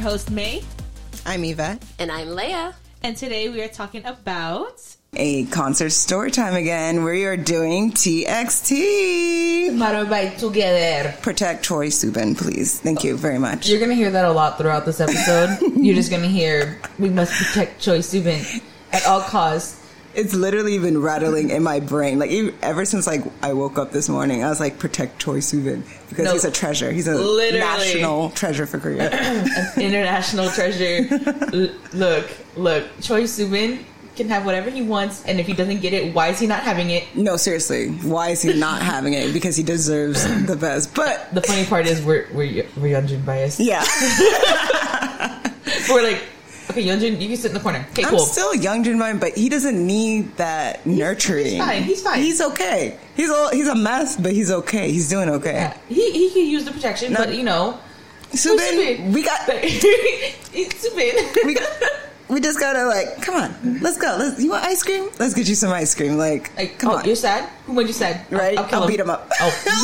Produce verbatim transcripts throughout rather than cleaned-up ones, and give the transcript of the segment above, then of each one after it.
host, May. I'm Yvette. And I'm Leia. And today we are talking about... a concert story time again. We are doing T X T. Marabay together. Protect Troye Sivan, please. Thank you very much. You're going to hear that a lot throughout this episode. You're just going to hear, we must protect Troye Sivan at all costs. It's literally been rattling in my brain. Like, even, ever since like I woke up this morning, I was like, protect Troye Sivan. Because no, he's a treasure. He's a literally. national treasure for Korea. An international treasure. L- look, look. Troye Sivan can have whatever he wants, and if he doesn't get it, why is he not having it? No, seriously. Why is he not having it? Because he deserves the best. But the funny part is we're, we're, we're Yeonjun biased. Yeah. We're like, okay, Yeonjun, you can sit in the corner. Okay, cool. I'm still Yeonjun Vine, but he doesn't need that nurturing. He's fine. He's fine. He's okay. He's all, he's a mess, but he's okay. He's doing okay. Yeah. He he can use the protection, no. but you know, Subin, we got Subin. we got. We just gotta like, come on, let's go. Let's, you want ice cream? Let's get you some ice cream. Like, like come oh, on. You're sad? Who made you sad? Right? I'll, I'll, I'll him. beat him up.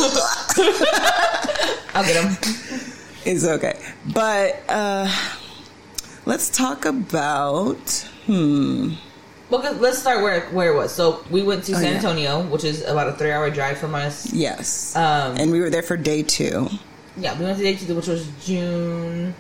Oh. I'll get him. It's okay. But uh, let's talk about, hmm. Well, let's start where where it was. So we went to oh, San yeah. Antonio, which is about a three-hour drive from us. Yes. Um, and we were there for day two. Yeah, we went to day two, which was June.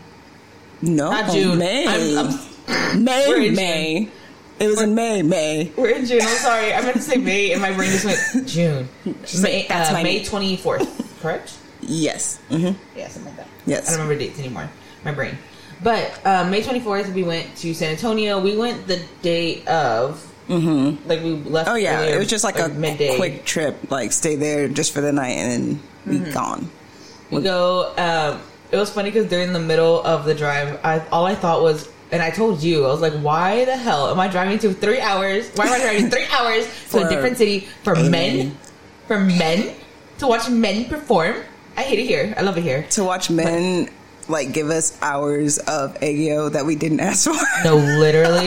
No, not June. May. I'm, I'm, May, May. June. It was we're, in May, May. We're in June. I'm sorry. I meant to say May, and my brain just went June. May, like, uh, May twenty-fourth, correct? Yes. Mm-hmm. Yeah, something like that. Yes. I don't remember dates anymore. My brain. But uh, May twenty-fourth, we went to San Antonio. We went the day of. Mm-hmm. Like, we left. Oh, yeah. Earlier, it was just like, like a midday. quick trip. Like, stay there just for the night, and then mm-hmm. be gone. We go. Um, it was funny because during the middle of the drive, I all I thought was. And I told you, I was like, why the hell am I driving to three hours? Why am I driving three hours to a different city for a men? For men? To watch men perform? I hate it here. I love it here. To watch men, but, like, give us hours of aegyo that we didn't ask for. No, literally.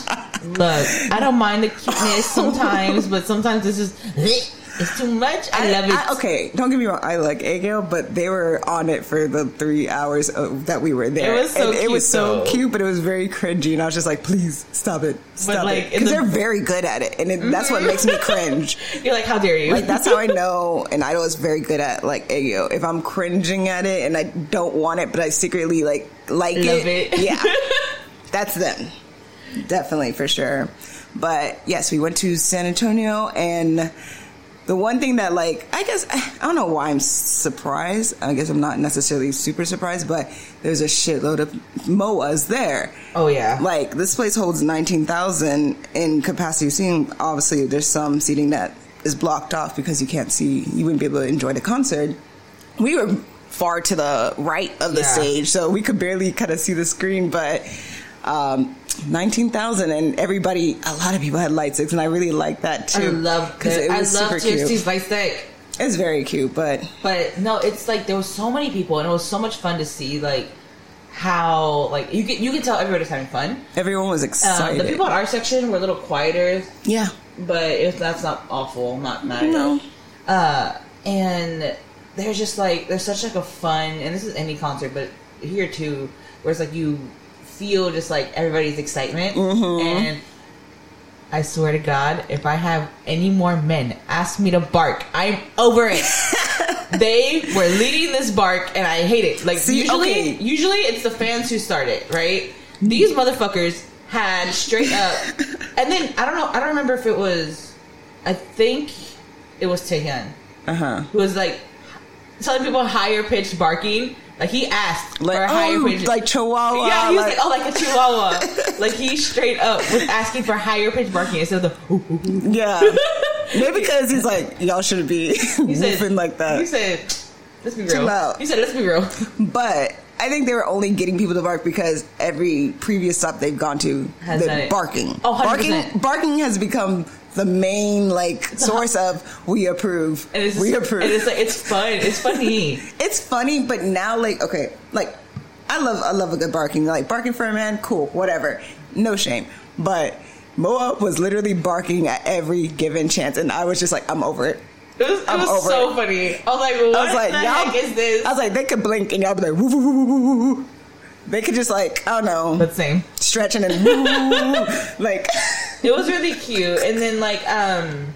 Look, I don't mind the cuteness sometimes, but sometimes this is... It's too much. I, I love it. I, okay, don't get me wrong. I like aegyo, but they were on it for the three hours of, that we were there. It was so and cute. It was so though. cute, but it was very cringy. And I was just like, please stop it, stop like, it, because the, they're very good at it, and it, mm-hmm. that's what makes me cringe. You're like, how dare you? Like that's how I know an idol is very good at like aegyo. If I'm cringing at it and I don't want it, but I secretly like like love it, it. Yeah, that's them, definitely for sure. But yes, we went to San Antonio and. The one thing that, like, I guess, I don't know why I'm surprised. I guess I'm not necessarily super surprised, but there's a shitload of M O As there. Oh, yeah. Like, this place holds nineteen thousand in capacity seating. Obviously, there's some seating that is blocked off because you can't see, you wouldn't be able to enjoy the concert. We were far to the right of the yeah. stage, so we could barely kind of see the screen, but... Um, nineteen thousand and everybody, a lot of people had light sticks, and I really like that too. I love because it was I love T X T's light stick. It's very cute, but but no, it's like there was so many people, and it was so much fun to see like how like you can you can tell everybody was having fun. Everyone was excited. Um, the people in our section were a little quieter. Yeah, but it, that's not awful. Not mad at no. Uh, and there's just like there's such like a fun, and this is any concert, but here too, where it's like you. Feel just like everybody's excitement, mm-hmm. and I swear to God, if I have any more men ask me to bark, I'm over it. They were leading this bark, and I hate it. Like See, usually, okay. usually it's the fans who start it, right? These motherfuckers had straight up, and then I don't know, I don't remember if it was, I think it was Taehyun, uh-huh. who was like telling people higher pitched barking. Like, he asked like, for a higher oh, pitch. like chihuahua. Yeah, he was like, like, oh, like a chihuahua. Like, he straight up was asking for higher pitch barking instead of the, ooh, ooh, ooh. Yeah. Maybe because he's like, y'all shouldn't be moving like that. He said, let's be real. Chill out. He said, let's be real. But I think they were only getting people to bark because every previous stop they've gone to, has they're barking. Oh, one hundred percent. Barking, barking has become the main like source of we approve. And it's, we approve. And it's like it's fun. It's funny. It's funny, but now like okay, like I love I love a good barking. Like barking for a man, cool, whatever, no shame. But M O A was literally barking at every given chance, and I was just like, I'm over it. It was, it I'm was over so it. funny. I was like, what I was like, the y'all, heck is this? I was like, they could blink and y'all be like, woo, woo, woo, woo, woo. They could just like, I don't know. But same. Stretching and woo, like. It was really cute. And then like, um,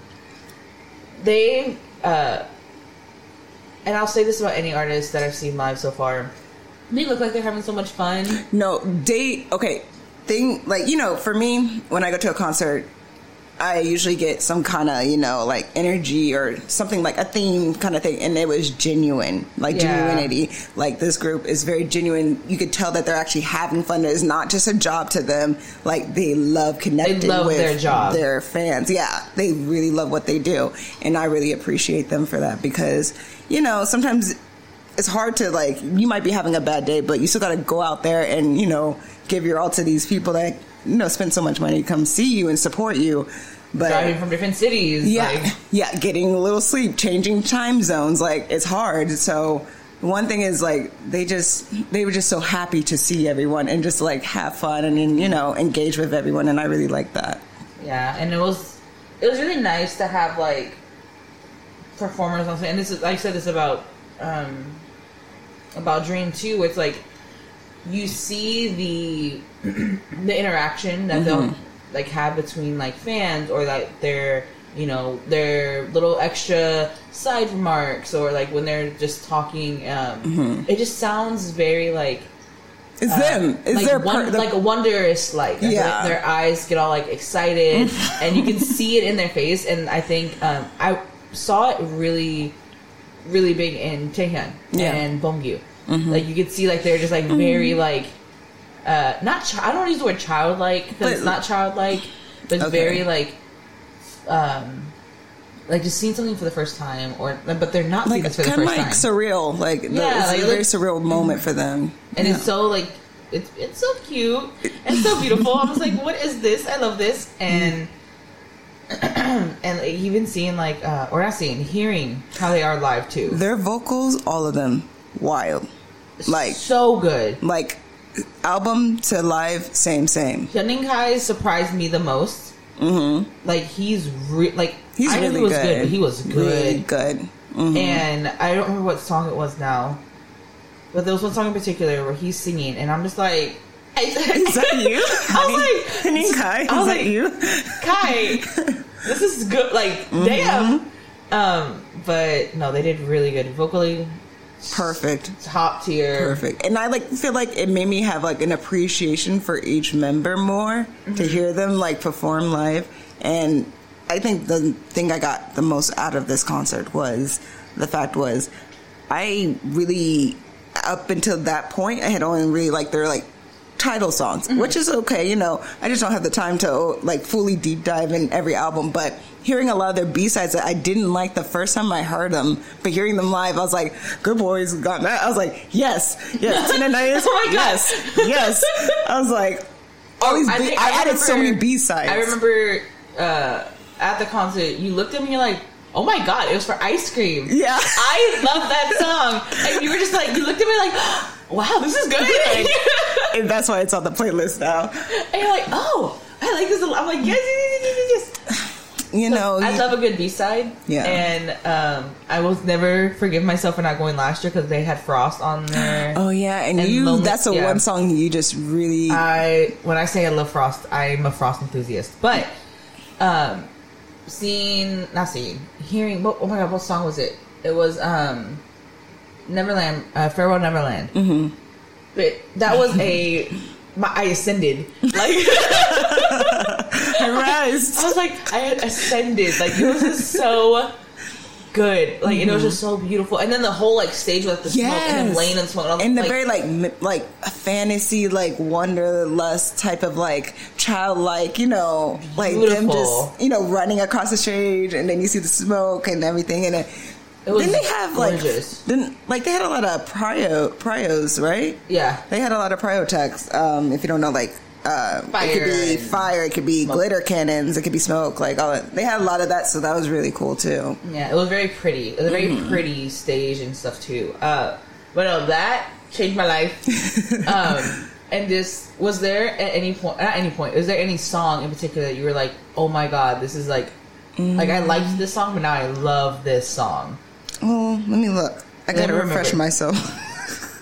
they, uh, and I'll say this about any artist that I've seen live so far. They look like they're having so much fun. No, they, okay, thing, like, you know, for me, when I go to a concert, I usually get some kind of, you know, like energy or something like a theme kind of thing. And it was genuine, like yeah. genuinity. Like this group is very genuine. You could tell that they're actually having fun. It's not just a job to them. Like they love connecting they love with their, job. their fans. Yeah, they really love what they do. And I really appreciate them for that because, you know, sometimes it's hard to like, you might be having a bad day, but you still got to go out there and, you know, give your all to these people that, you know, spend so much money to come see you and support you. But driving from different cities. Yeah. Like. Yeah. Getting a little sleep, changing time zones. Like it's hard. So one thing is like, they just, they were just so happy to see everyone and just like have fun and, you know, engage with everyone. And I really like that. Yeah. And it was, it was really nice to have like performers on stage. And this is, I said this about, um, about Dream too. It's like, you see the the interaction that mm-hmm. they'll like have between like fans or like their you know their little extra side remarks or like when they're just talking. Um, mm-hmm. It just sounds very like it's uh, them. It's like their one, per- the- like wondrous. Like yeah. their, their eyes get all like excited and you can see it in their face. And I think um, I saw it really, really big in Taehyun yeah. and Bongyu. Mm-hmm. Like you could see, like they're just like very mm-hmm. like, uh, not. Chi- I don't want to use the word childlike because it's not childlike, but it's okay. very like, um, like just seeing something for the first time, or but they're not seeing like, this for the first like time. Surreal, like the, yeah, it's like, a very surreal moment for them, and yeah. it's so like it's it's so cute and so beautiful. I was like, what is this? I love this, and and like, even seeing like, uh, or not seeing, hearing how they are live too. Their vocals, all of them, wild. Like so good. Like album to live, same same. Hyunning Kai surprised me the most. Mm-hmm. Like he's re- like he's I really knew he was good. good, but he was good. Really good. Mm-hmm. And I don't remember what song it was now, but there was one song in particular where he's singing, and I'm just like, "Is that you?" I was like, Hyunning Kai, is I was that like, you? Kai, this is good. Like, mm-hmm. damn. Um, but no, they did really good vocally. Perfect. Top tier. Perfect. And I like feel like it made me have like an appreciation for each member more mm-hmm. to hear them like perform live. And I think the thing I got the most out of this concert was the fact was I really up until that point I had only really liked their like title songs, mm-hmm. which is okay, you know. I just don't have the time to like fully deep dive in every album, but hearing a lot of their B-sides that I didn't like the first time I heard them, but hearing them live, I was like, Good Boys got that. I was like, yes, yes, Tina Nice, oh my God. yes, yes. I was like, all these I, B- think, I, I added remember, so many B-sides. I remember uh, at the concert, you looked at me and you're like, oh my God, it was for Ice Cream. Yeah. I love that song. And you were just like, you looked at me like, wow, this is good. And that's why it's on the playlist now. And you're like, oh, I like this a lot. I'm like, yes, yes, yes, yes, yes. You know, I you, love a good B-side. Yeah. And um, I will never forgive myself for not going last year because they had Frost on there. Oh, yeah. And, and you, Lonely, that's the yeah. one song you just really... I When I say I love Frost, I'm a Frost enthusiast. But um, seeing, not seeing, hearing, oh my God, what song was it? It was um, Neverland, uh, Farewell Neverland. Mm-hmm. But that was a... My, I ascended. Like I rise. I was like, I had ascended. Like it was just so good. Like mm-hmm. and it was just so beautiful. And then the whole like stage with the yes. smoke and then Lane and smoke. And, and the like, very like like fantasy like wanderlust type of like childlike, you know, like beautiful. them just you know running across the stage and then you see the smoke and everything and it. It was Didn't they have gorgeous. like didn't like they had a lot of prio prios, right? Yeah, they had a lot of pryotechs. Um, if you don't know, like uh, fire it could be fire, it could be smoke. Glitter cannons, it could be smoke. Like all that. They had a lot of that, so that was really cool too. Yeah, it was very pretty. It was a very mm. pretty stage and stuff too. Uh, but no, that changed my life. um, and this was there at any point? At any point, is there any song in particular that you were like, oh my God, this is like, mm. like I liked this song, but now I love this song. Oh, let me look. I gotta refresh myself.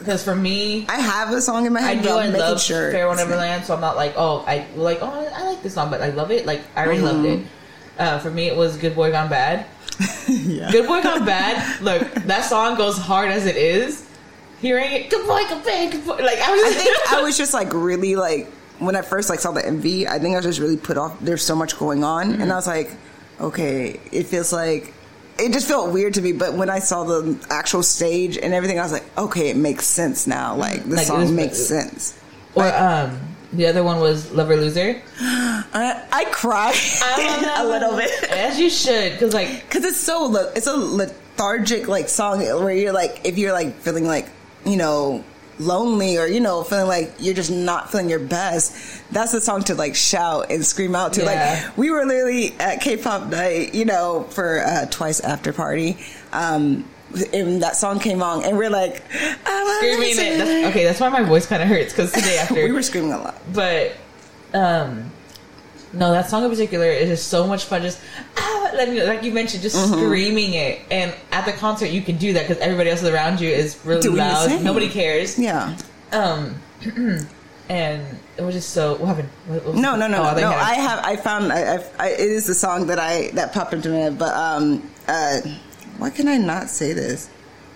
Because for me, I have a song in my head. I know I love sure Farewell Neverland, so I'm not like, oh, I like, oh, I like this song, but I love it. Like, I already mm-hmm. loved it. Uh, for me, it was Good Boy Gone Bad. yeah. Good Boy Gone Bad. Look, that song goes hard as it is. Hearing it, Good Boy Gone Bad, Good Boy. Like, I was, I think I was just like really like when I first like saw the M V. I think I was just really put off. There's so much going on, mm-hmm. and I was like, okay, it feels like. It just felt weird to me, but when I saw the actual stage and everything, I was like, okay, it makes sense now. Like, the like song makes sense. Or, like, um, the other one was Lover Loser. I, I cried a little bit. As you should, because, like... Because it's so, it's a lethargic, like, song where you're, like, if you're, like, feeling, like, you know... lonely or you know feeling like you're just not feeling your best, that's the song to like shout and scream out to. Yeah. Like we were literally at K-pop night, you know, for uh, Twice after party, um and that song came on and we're like screaming it. That's, okay, that's why my voice kind of hurts because today after we were screaming a lot, but um no, that song in particular is just so much fun. Just ah, like, like you mentioned, just mm-hmm. screaming it. And at the concert, you can do that because everybody else around you is really do loud. Nobody cares. Yeah. Um, and it was just so. What happened? What, what no, no, no, oh, no. I have. I found. I, I, it is the song that I that popped into my head. But um, uh, why can I not say this?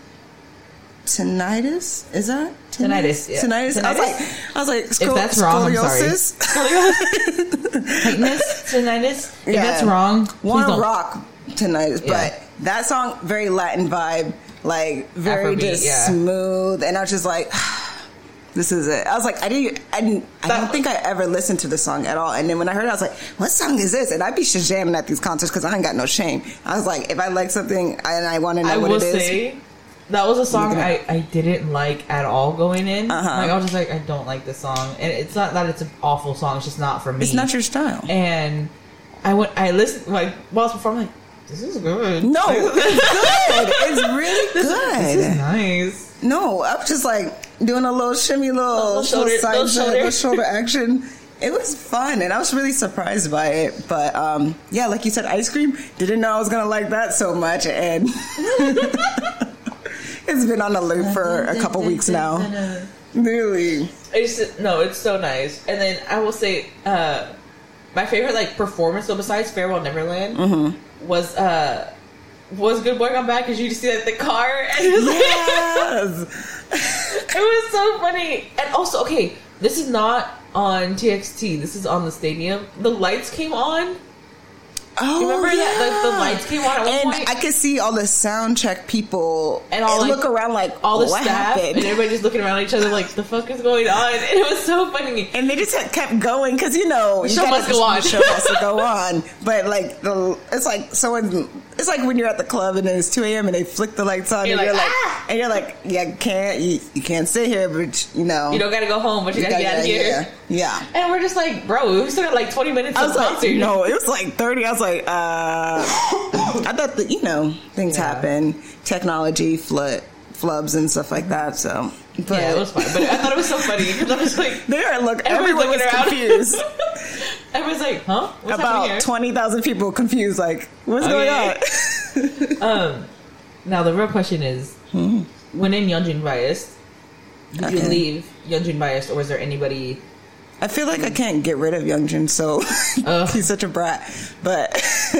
Tinnitus? Is that tinnitus? Tinnitus. Yeah. Tinnitus. tinnitus? I was like, I was like, scol- if that's wrong, scoliosis. I'm sorry. Tightness, tinnitus. If yeah. that's wrong, Wanna Rock tinnitus. Yeah. But that song, very Latin vibe, like very Afrobeat, just yeah. smooth, and I was just like, this is it. I was like, I didn't, I didn't, I that, don't think I ever listened to the song at all. And then when I heard it, I was like, what song is this? And I'd be shazamming at these concerts because I ain't got no shame. I was like, if I like something and I want to know I what will it is. Say, that was a song I, I didn't like at all going in. Uh-huh. Like I was just like, I don't like this song, and it's not that it's an awful song. It's just not for me. It's not your style. And I went, I listened like while I was performing, like this is good. No, it's good. It's really good. This, this is nice. No, I was just like doing a little shimmy, little, little shoulder, little side, little shoulder. little shoulder action. It was fun, and I was really surprised by it. But um, yeah, like you said, ice cream. Didn't know I was gonna like that so much, and. It's been on the loop for a couple weeks now. Really. It's, no, it's so nice. And then I will say, uh, my favorite like performance, though, besides Farewell Neverland, mm-hmm. was uh, was Good Boy Gone Bad because you just see like the car. And it was yes. Like, it was so funny. And also, okay, this is not on T X T. This is on the stadium. The lights came on. Oh, remember yeah. that like, the lights came on at one and point? I could see all the sound check people and, all, and like, look around like all the what staff happened? And everybody just looking around at each other like the fuck is going on, and it was so funny. And they just kept going because you know the you show must go on. The show has to go on, but like the it's like someone. It's like when you're at the club and it's two a.m. and they flick the lights on, you're and like, you're like, ah! and you're like, yeah, can't you, you can't sit here, but you know you don't got to go home, but you, you got to get out of here. Yeah, yeah. And we're just like, bro, we still got like twenty minutes. I was of like, concert. no, it was like thirty. I was like, uh, I thought that you know things yeah. happen, technology, flood, flubs, and stuff like that. So, but, yeah, it was fun. But I thought it was so funny because I was like, there, look, everyone was around. confused. Everyone's like, huh? What's About twenty thousand people confused. Like, what's okay. going on? um, now the real question is, hmm. when in Yeonjun biased, did okay. you leave Yeonjun biased, or was there anybody? I feel like I can't get rid of Yeonjun, so uh. he's such a brat. But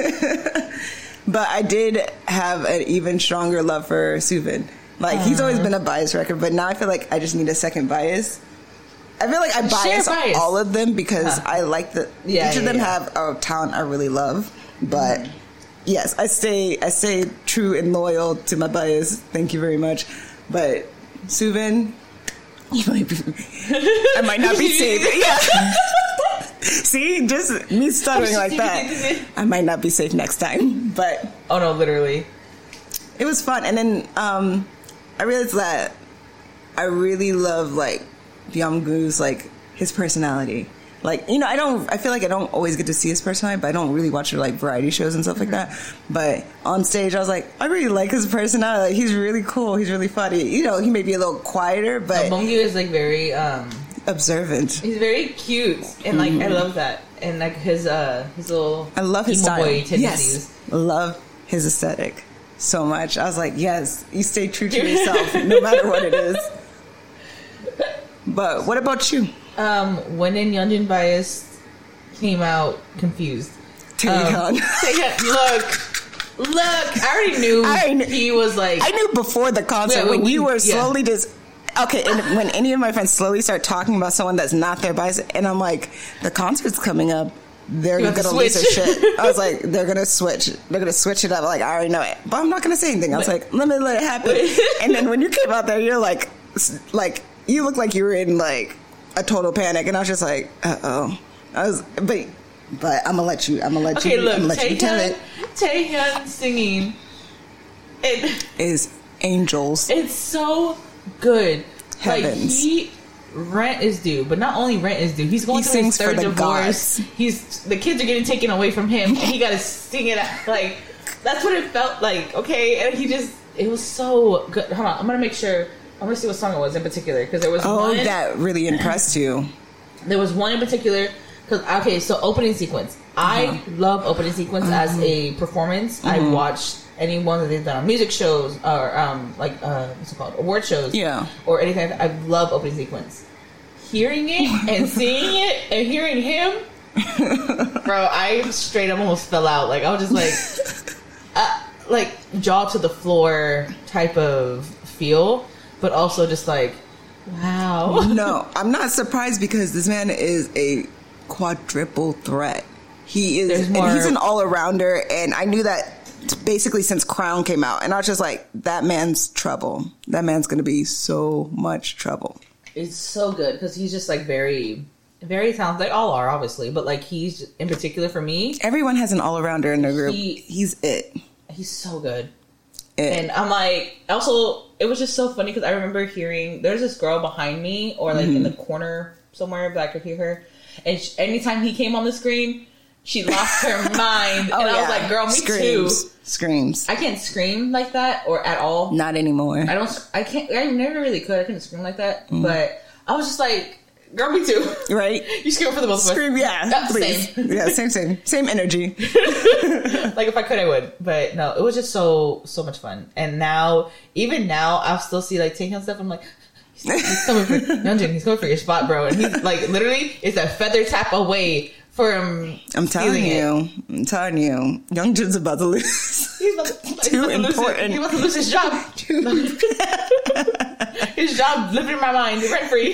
but I did have an even stronger love for Soobin. Like uh. he's always been a bias record, but now I feel like I just need a second bias. I feel like I bias, bias. all of them because huh. I like the yeah, each yeah, of them yeah. have a talent I really love. But mm. yes, I stay I stay true and loyal to my bias. Thank you very much. But Soobin, you might be, I might not be safe. Yeah. See, just me stuttering like that. I might not be safe next time. But oh no, literally, it was fun. And then um, I realized that I really love like Byung-goo's like his personality. Like, you know, I don't I feel like I don't always get to see his personality, but I don't really watch like variety shows and stuff like that. But on stage I was like, I really like his personality. Like, he's really cool, he's really funny. You know, he may be a little quieter, but no, Byung-goo is like very um observant. He's very cute and like mm-hmm. I love that. And like his uh his little I love his emo style. Boy tendencies. Yes. Love his aesthetic so much. I was like, yes, you stay true to yourself no matter what it is. But what about you? Um, when in Yeonjun Bias came out, confused. Taehyun. Um, Taehyun, look, look. I already knew I kn- he was like. I knew before the concert Yeah, when we- you were yeah. slowly just. Okay, and when any of my friends slowly start talking about someone that's not their bias, and I'm like, the concert's coming up. They're You gonna have to lose their switch. shit. I was like, they're gonna switch. They're gonna switch it up. Like, I already know it, but I'm not gonna say anything. I was like, let me let it happen. And then when you came out there, you're like, like you look like you were in like a total panic, and I was just like, uh oh. I was, but, but I'm gonna let you. I'm gonna let Okay, you. look, I'm gonna let you tell Taehyun, it. Taehyun singing. It, Is angels. it's so good. Like Heavens. he. Rent is due, but not only rent is due. He's going He through his sings for third the divorce. gods. He's the kids are getting taken away from him, and he got to sing it out. Like that's what it felt like. Okay, and he just it was so good. Hold on, I'm gonna make sure. I'm gonna see what song it was in particular because there was Oh, one that really impressed you. there was one in particular. Because okay, so opening sequence. I Uh-huh. love opening sequence as a performance. I watched any one that they've done on music shows or um like uh what's it called award shows. Yeah. Or anything. I love opening sequence. Hearing it and seeing it and hearing him, bro, I straight up almost fell out. Like I was just like, uh, like jaw to the floor type of feel, but also just like, wow. No, I'm not surprised because this man is a quadruple threat. He is, There's and more- he's an all arounder, and I knew that basically since Crown came out, and I was just like, that man's trouble. That man's gonna be so much trouble. It's so good because he's just like very, very talented. They all are obviously, but like he's in particular for me, Everyone has an all arounder in their group. He- he's it. he's so good. It. And I'm like, also, it was just so funny because I remember hearing there's this girl behind me or like in the corner somewhere, but I could hear her. And she, anytime he came on the screen, she lost her mind. Oh, and I yeah. was like, girl, me Screams. too. Screams. I can't scream like that or at all. Not anymore. I don't, I can't, I never really could. I couldn't scream like that. Mm. But I was just like, girl, me too. Right? You scream for the both of us. Scream, yeah. Uh, please. same. Yeah, same, same. Same energy. Like if I could, I would. But no, it was just so so much fun. And now, even now, I'll still see like Taehyun stuff. I'm like, he's, he's coming for Yeonjun. He's coming for your spot, bro. And he's like, literally, it's a feather tap away from. I'm telling stealing it. you. I'm telling you. Youngjun's about to lose. He's about to, he's Too about to lose it. important. He's about to lose his job. His job living in my mind, rent free.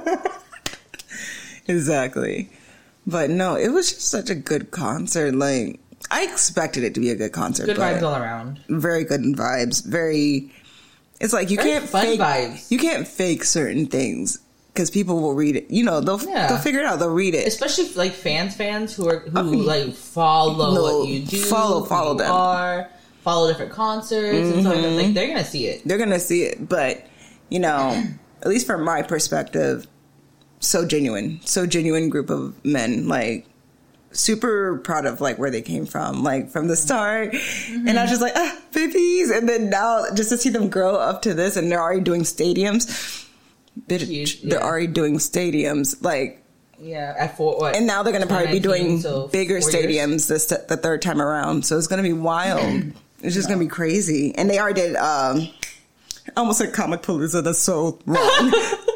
Exactly. But no, it was just such a good concert. Like, I expected it to be a good concert. Good but vibes all around. Very good vibes. Very. It's like you Very can't fun fake. vibes. You can't fake certain things because people will read it. You know, they'll Yeah. they'll figure it out. They'll read it. Especially like fans, fans who are who Oh, like follow no, what you do, follow- who follow you them. are, follow different concerts and stuff like that. Like they're gonna see it. They're gonna see it. But you know, at least from my perspective, so genuine, so genuine group of men. Like, super proud of like where they came from, like from the start. And I was just like, ah, babies. And then now just to see them grow up to this, and they're already doing stadiums. Bitch, Huge, they're yeah. already doing stadiums. Like, Yeah, at four. What? and now they're gonna probably be twenty nineteen, doing so bigger four years. stadiums this the third time around. So it's gonna be wild. It's just gonna be crazy. And they already did. Um, I almost said Comic Palooza. That's so wrong.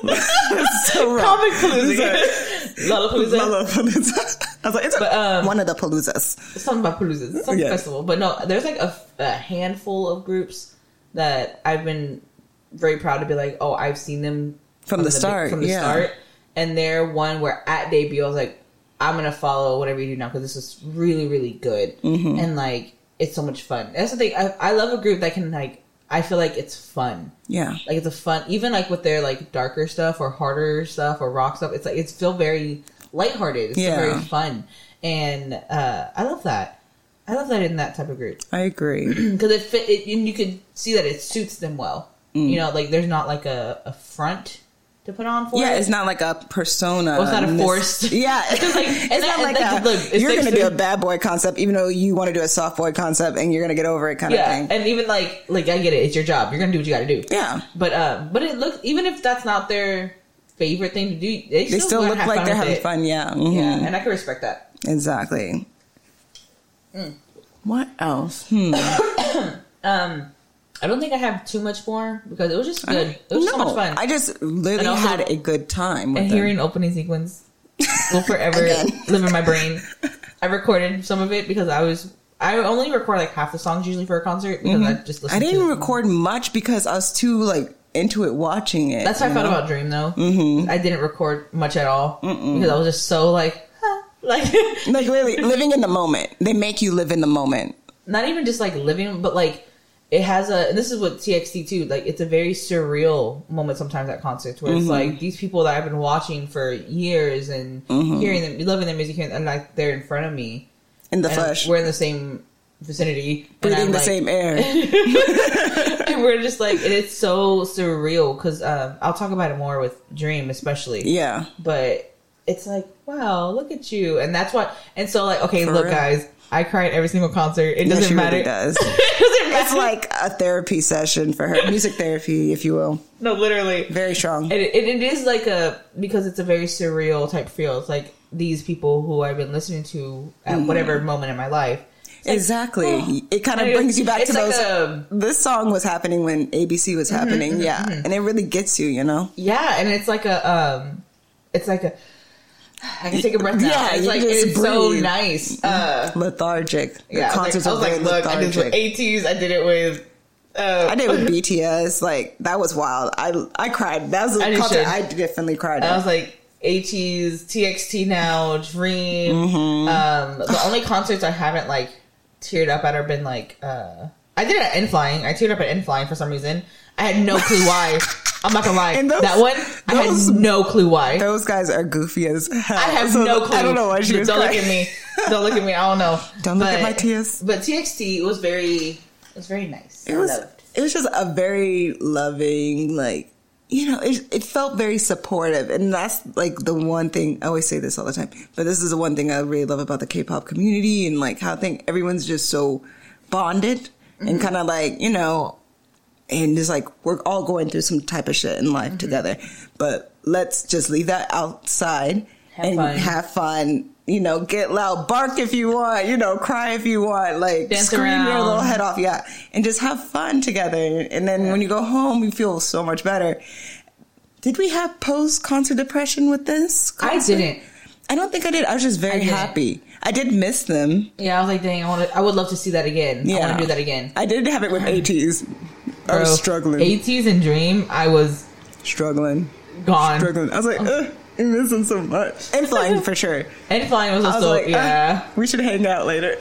That's so wrong. Comic Palooza. Lollapalooza. Lollapalooza. I was like, it's But, um, one of the paloozas. Something about Palooza. Some Yeah. festival. But no, there's like a, a handful of groups that I've been very proud to be like, oh, I've seen them From the start, From the yeah. start. And they're one where at debut, I was like, I'm going to follow whatever you do now because this is really, really good. Mm-hmm. And like, it's so much fun. That's the thing. I, I love a group that can like, I feel like it's fun. Yeah. Like it's a fun, even like with their like darker stuff or harder stuff or rock stuff. It's like it's still very lighthearted. It's Yeah. still very fun, and uh, I love that. I love that in that type of group I agree. because it fit. It, and you could see that it suits them well. Mm. You know, like there's not like a, a front to put on for Yeah, it. it's not like a persona. Well, it's not a This- forced- Yeah, It's like- it's and not that- like and that- a, look, it's you're like going to do a certain- bad boy concept, even though you want to do a soft boy concept, and you're going to get over it, kind Yeah, of thing. and even like like I get it. It's your job. You're gonna do what you got to do. Yeah. But uh, but it looks even if that's not their favorite thing to do, they still, They still wanna look have like fun they're with having it. fun. Yeah. Mhm. Yeah, and I can respect that. Exactly. Mm. What else? Hmm. Um, I don't think I have too much more because it was just good. It was no, so much fun. I just literally also, had a good time with and them. hearing opening sequence will forever live in my brain. I recorded some of it because I was I only record like half the songs usually for a concert because mm-hmm. I just listened I didn't to record much because I was too like into it watching it. That's how I felt about Dream though. Mm-hmm. I didn't record much at all Mm-mm. because I was just so like huh, like like literally living in the moment. They make you live in the moment. Not even just like living, but like it has a. And this is what T X T too. Like it's a very surreal moment sometimes at concerts where mm-hmm. it's like these people that I've been watching for years and mm-hmm. hearing them, loving their music, and like they're in front of me in the and flesh. We're in the same vicinity, breathing the like, same air, and we're just like and it's so surreal because um, I'll talk about it more with Dream, especially. Yeah, but it's like wow, look at you, and that's what. And so like okay, for look, real. guys. I cry at every single concert. It yeah, doesn't she matter. Really does. It doesn't matter. It's like a therapy session for her, music therapy, if you will. No, literally, very strong. And it, it, it is like a because it's a very surreal type feel. It's like these people who I've been listening to at mm. whatever moment in my life. It's exactly. Like, oh. It kind of it, brings you back to like those. A, this song was happening when A B C was mm-hmm, happening. Mm-hmm, yeah, mm-hmm. and it really gets you. You know. Yeah, and it's like a. Um, it's like a. I can take a breath now. Yeah, it's like it's breathe. So nice. Uh, lethargic. Yeah, the concerts I was like, I was like look, lethargic. I did it with ATEEZ. I did it with. Uh, I did it with B T S. Like that was wild. I I cried. That was a I concert I definitely cried. I was like ATEEZ, T X T now, Dream. Mm-hmm. Um, the only concerts I haven't like teared up at have been like uh, I did it at N Flying. I teared up at N Flying for some reason. I had no clue why. I'm not gonna lie. Those, that one, I those, had no clue why. Those guys are goofy as hell. I have so no clue. I don't know why she was Don't crying. look at me. Don't look at me. I don't know. Don't look but, at my tears. But T X T was very, it was very nice. It was, it was just a very loving, like, you know, it, it felt very supportive. And that's like the one thing, I always say this all the time, but this is the one thing I really love about the K-pop community and like how I think everyone's just so bonded mm-hmm. and kind of like, you know, and it's like, we're all going through some type of shit in life mm-hmm. together. But let's just leave that outside have and fun. have fun. You know, get loud, bark if you want, you know, cry if you want, like Dance scream around. your little head off. Yeah. And just have fun together. And then yeah. when you go home, you feel so much better. Did we have post-concert depression with this concert? I didn't. I don't think I did. I was just very I happy. I did miss them. Yeah, I was like, dang, I want to. I would love to see that again. Yeah. I want to do that again. I did have it with ATEEZ. I was struggling. ATEEZ and Dream, I was struggling. Gone. Struggling. I was like, ugh, I'm missing so much. And Flying for sure. And Flying was also, was like, yeah. Uh, we should hang out later.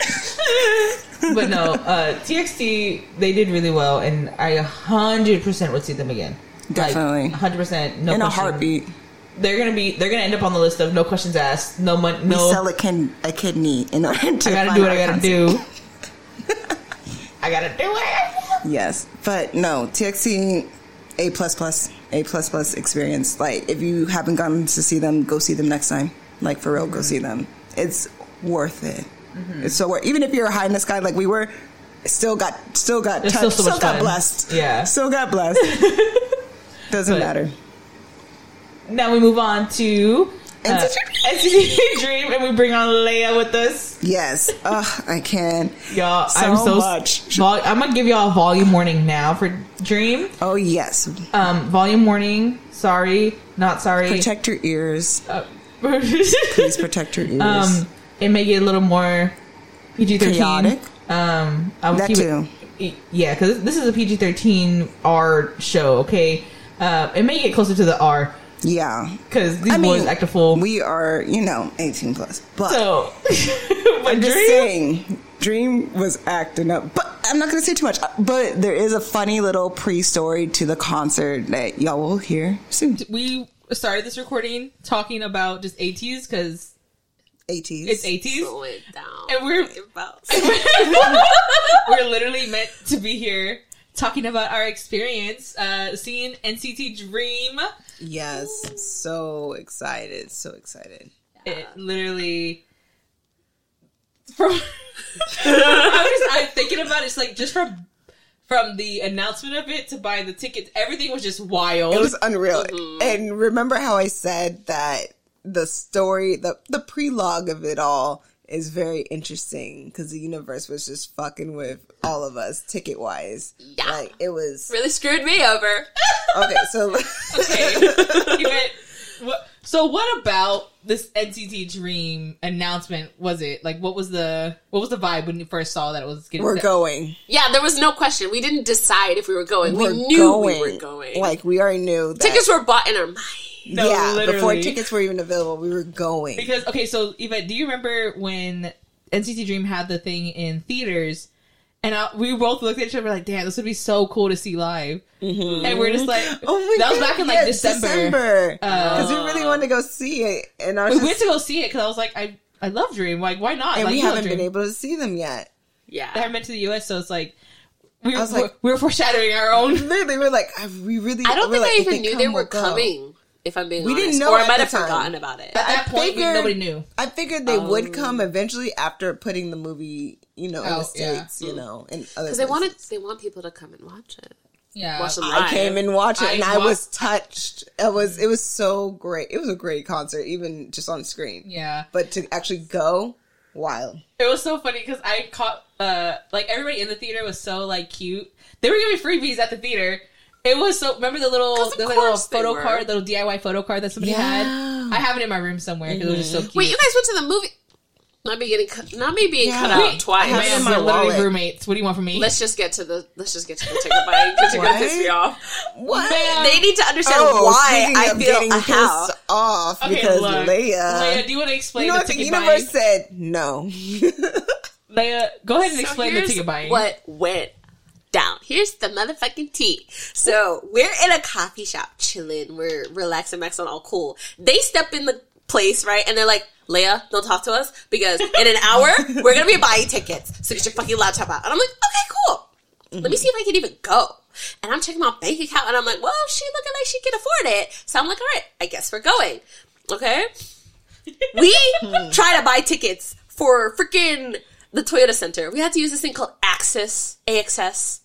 But no, uh, T X T, they did really well, and I one hundred percent would see them again. Definitely. Like, one hundred percent. No In question. a heartbeat. They're gonna be. They're gonna end up on the list of no questions asked. No money. No. We sell a, kin- a kidney in order to. I gotta do what I gotta do. I gotta do it. Yes, but no, T X T, A plus plus, A plus plus experience. Like, if you haven't gotten to see them, go see them next time. Like, for real, mm-hmm. go see them. It's worth it. Mm-hmm. It's so worth. Even if you're high in the sky like we were, still got, still got, touched, still, so still got fun. blessed. Yeah, still got blessed. Doesn't but, matter. Now we move on to uh, N C T Dream, and we bring on Leia with us. Yes, Ugh, I can. Y'all, so I'm so much. Vol- I'm gonna give y'all a volume warning now for Dream. Oh yes. Um, volume warning. Sorry, not sorry. Protect your ears. Uh, Please protect your ears. Um, it may get a little more P G thirteen. Chaotic. Um, I that keep too. It, yeah, because this is a P G thirteen R show. Okay, uh, it may get closer to the R. Yeah, because these I boys mean, act a fool. We are, you know, eighteen plus. But so, but I'm just Dream? saying, Dream was acting up. But I'm not going to say too much. But there is a funny little pre-story to the concert that y'all will hear soon. We started this recording talking about just ATEEZ because ATEEZ. It's ATEEZ. Slow it down. And we're we're literally meant to be here talking about our experience uh, seeing N C T Dream. Yes, so excited, so excited. It literally. From I'm, just, I'm thinking about it, it's like just from from the announcement of it to buying the tickets, everything was just wild. It was unreal. Mm-hmm. And remember how I said that the story, the the prelogue of it all is very interesting because the universe was just fucking with all of us ticket wise. Yeah. Like, it was. Really screwed me over. Okay, so. Okay. You meant, what, so what about this N C T Dream announcement was it? Like, what was the what was the vibe when you first saw that it was getting We're set? going. Yeah, there was no question. We didn't decide if we were going. We're we knew going. we were going. Like, we already knew that. Tickets were bought in our mind. No, yeah, literally. before tickets were even available, we were going. Because, okay, so, Yvette, do you remember when N C T Dream had the thing in theaters? And I, we both looked at each other like, damn, this would be so cool to see live. Mm-hmm. And we're just like, oh my that God, was back in like yeah, December. Because Uh, we really wanted to go see it. And I was we just, went to go see it because I was like, I, I love Dream. Like, why not? and like, we you love haven't Dream. been able to see them yet. Yeah. They haven't been to the U S, so it's like, we, I was we're, like- we're foreshadowing our own. Literally, we were like, I, we really. I don't we're think like, I if even knew come, they we'll were go. coming, if I'm being We honest. didn't know or I at might the have time. forgotten about it. At that I point, we, figured- nobody knew. I figured they would Um, come eventually after putting the movie, you know, in Oh, the States, yeah. you know, and other Because they places. wanted, they want people to come and watch it. Yeah. Watch them I live. came and watched it, I and I wa- was touched. It was it was so great. It was a great concert, even just on screen. Yeah. But to actually go, wild. It was so funny because I caught, uh, like, everybody in the theater was so, like, cute. They were giving freebies at the theater. It was so, remember the little, 'Cause of the little course they photo were. card, the little D I Y photo card that somebody Yeah. had? I have it in my room somewhere because it was just so cute. Wait, you guys went to the movie? Not me getting cut, not me being Yeah. cut out Wait, twice. I have it Man, in my we're literally wallet. roommates. What do you want from me? Let's just get to the let's just get to the ticket buying because you're gonna piss me What? off. What? Man. They need to understand Oh, why speaking I of feel getting a how. pissed off Okay, because look. Leia. Leia, do you want to explain You know the what? The ticket universe buying? said no. Leia, go ahead and So explain the here's ticket buying. What went down? Here's the motherfucking tea. So we're in a coffee shop, chilling. We're relaxing, maxing, all cool. They step in the place, right? And they're like, Leia, don't talk to us because in an hour we're gonna be buying tickets. So get your fucking laptop out. And I'm like, okay, cool. Let me see if I can even go. And I'm checking my bank account, and I'm like, well, she looking like she can afford it. So I'm like, all right, I guess we're going. Okay. We try to buy tickets for freaking the Toyota Center. We had to use this thing called Access, A X S.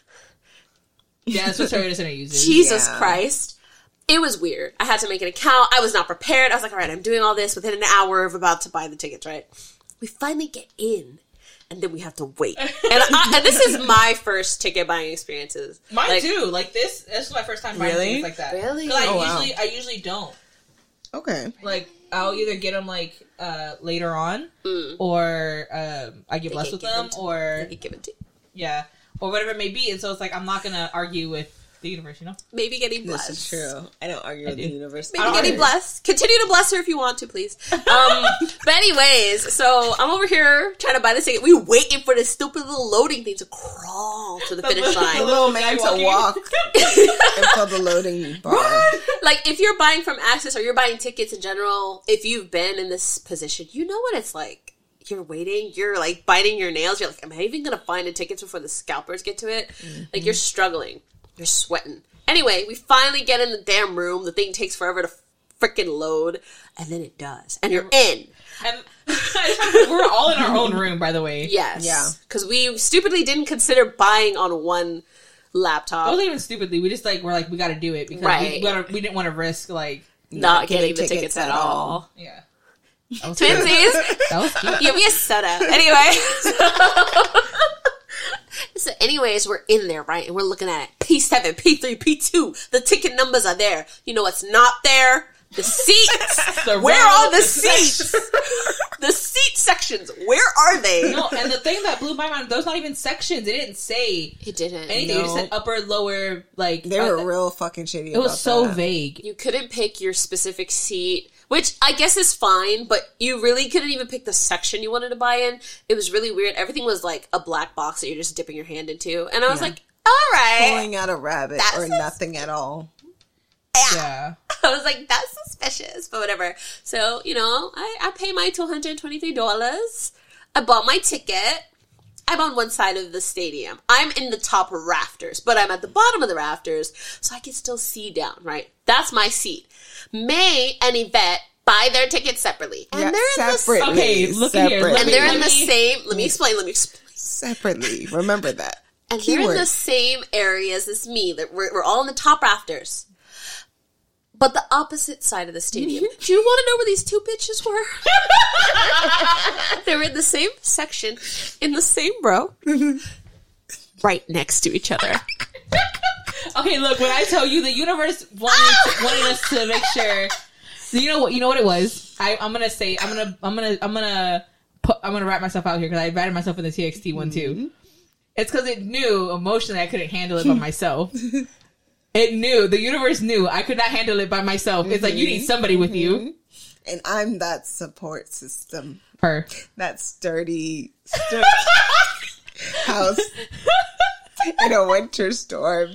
Yeah, that's what Toyota Center uses. Jesus Yeah. Christ. It was weird. I had to make an account. I was not prepared. I was like, all right, I'm doing all this within an hour of about to buy the tickets, right? We finally get in, and then we have to wait. And, I, and this is my first ticket buying experiences. Mine Like, too. Like this, this is my first time buying Really? things like that. Really? 'Cause I Oh, wow. usually, I usually don't. Okay. Like, I'll either get them like uh, later on, Mm. or um, I get They blessed can with give them, them to- or Maybe give it to yeah, or whatever it may be. And so it's like I'm not gonna argue with the universe, you know. Maybe getting This blessed. is true. I don't argue with do. the universe. Maybe I don't getting argue. blessed. Continue to bless her if you want to, please. Um, but anyways, so I'm over here trying to buy the ticket. We waiting for this stupid little loading thing to crawl to the finish The line. little man to walking. walk until the loading bar. Like, if you're buying from Access or you're buying tickets in general, if you've been in this position, you know what it's like. You're waiting, you're like biting your nails, you're like, am I even gonna find the tickets before the scalpers get to it? Mm-hmm. Like, you're struggling. You're sweating. Anyway, we finally get in the damn room. The thing takes forever to freaking load, and then it does. And you're in. And we're all in our own room, by the way. Yes. Yeah. Because we stupidly didn't consider buying on one laptop. It wasn't even stupidly. We just like we're like we got to do it because Right. we, gotta, we didn't want to risk like not getting, getting the tickets, at all. yeah. That was cute. Twinsies, That was cute. give me a soda. Anyway. So anyways, we're in there, right? And we're looking at it. P seven, P three, P two. The ticket numbers are there. You know what's not there? The seats. The Where row, are the, the seats? The seat sections. Where are they? No, and the thing that blew my mind, those not even sections. It didn't say It didn't. anything. It just No. said upper, lower, like They uh, were real fucking shitty. It was about so that. vague. You couldn't pick your specific seat, which I guess is fine, but you really couldn't even pick the section you wanted to buy in. It was really weird. Everything was like a black box that you're just dipping your hand into. And I was Yeah. like, all right. Pulling out a rabbit That's or a- nothing at all. Yeah. I was like, that's suspicious, but whatever. So, you know, I, I pay my two hundred twenty-three dollars. I bought my ticket. I'm on one side of the stadium. I'm in the top rafters, but I'm at the bottom of the rafters, so I can still see down, right? That's my seat. May and Yvette buy their tickets separately. And Yeah, they're in the separately. Okay, look at here. Separately. Let And me- they're in the let me- same, let me explain, let me explain. Separately. Remember that. And they're in Keyword. the same areas as me. That we're, we're all in the top rafters. but the opposite side of the stadium. Do you want to know where these two bitches were? They were in the same section, in the same row, right next to each other. Okay, look, when I tell you the universe wanted, wanted us to make sure, you know what? You know what it was. I, I'm gonna say, I'm gonna, I'm gonna, I'm gonna, put, I'm gonna wrap myself out here because I invited myself in the T X T one too. Mm-hmm. It's because it knew emotionally I couldn't handle it by myself. It knew, the universe knew I could not handle it by myself. It's mm-hmm. like you need somebody with mm-hmm. you, and I'm that support system. Her, that sturdy, sturdy house in a winter storm.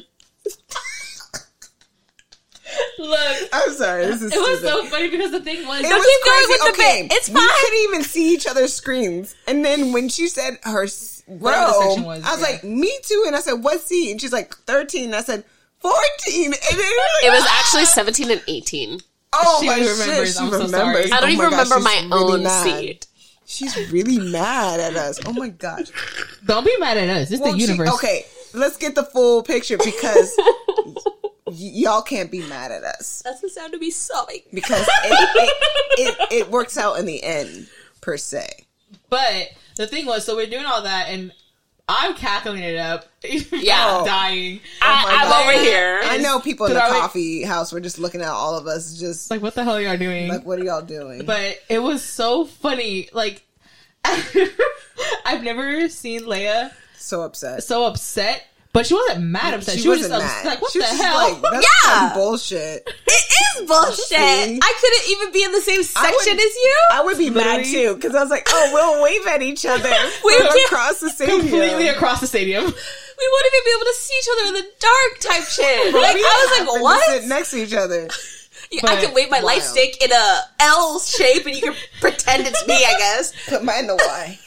Look, I'm sorry. This is it was stupid. so funny because the thing was, it don't was keep going crazy. with Okay, the bit. It's we fine. couldn't even see each other's screens, and then when she said her row, section was, I was yeah. like, "Me too," and I said, "What seat?" And she's like, thirteen. And I said, fourteen. And then it it was actually seventeen and eighteen. Oh she my remembers. shit! She I'm so remembers. sorry. I don't oh even my remember gosh, my she's really own mad. seat. She's really mad at us. Oh my gosh! Don't be mad at us. It's Well, the universe. She, okay, let's get the full picture because y- y'all can't be mad at us That's the sound of me sobbing. because it, it, it, it works out in the end per se. But the thing was, so we're doing all that, and I'm cackling it up. Yeah. I'm dying. I, I'm God. over here. I know people in the But I- coffee house were just looking at all of us, just Like, what the hell are y'all doing? like, what are y'all doing? But it was so funny. Like, I've never seen Leia so upset. so upset. But she wasn't mad upset. She, She was wasn't just upset. mad. Like, what She the was just hell? like, that's Yeah. some bullshit. It is bullshit. See? I couldn't even be in the same I section would- as you. I would be mad Literally. too because I was like, oh, we'll wave at each other We from can't- across the stadium. Completely across the stadium. We wouldn't even be able to see each other in the dark type shit. Like, We I was happened like, to what? sit next to each other. Yeah, I But- can wave my light Wild. stick in a L shape and you can pretend it's me, I guess. Put mine in the Y.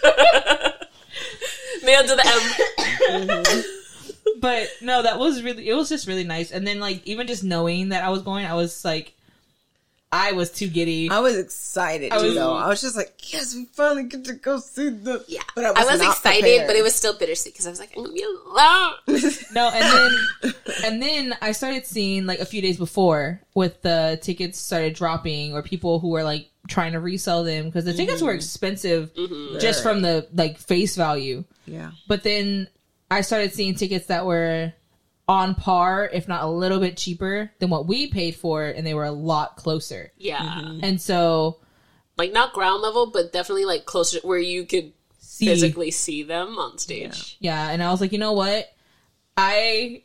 Me under the M. Mm-hmm. But no, that was really, it was just really nice. And then, like, even just knowing that I was going, I was like, I was too giddy. I was excited I to was- go. I was just like, yes, we finally get to go see the. Yeah. But I I was, was not excited, prepared. but it was still bittersweet because I was like, I'm going to be alone. No, and then and then I started seeing, like, a few days before with the tickets started dropping, or people who were like trying to resell them because the tickets were expensive just from the like face value. Yeah. But then I started seeing tickets that were on par, if not a little bit cheaper than what we paid for, and they were a lot closer. Yeah. And so Like, not ground level, but definitely, like, closer where you could see, physically see them on stage. yeah, and I was like, you know what? I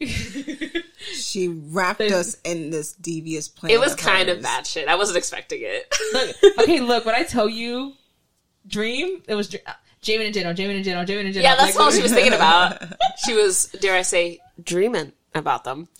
She wrapped us in this devious plan. It was kind of bad shit. I wasn't expecting it. look, okay, look, when I tell you Dream, it was Dr- Jamin and Jeno, Jamin and Jeno, Jamin and Jeno. Yeah, that's Like, all she was thinking about. She was, dare I say, dreaming about them.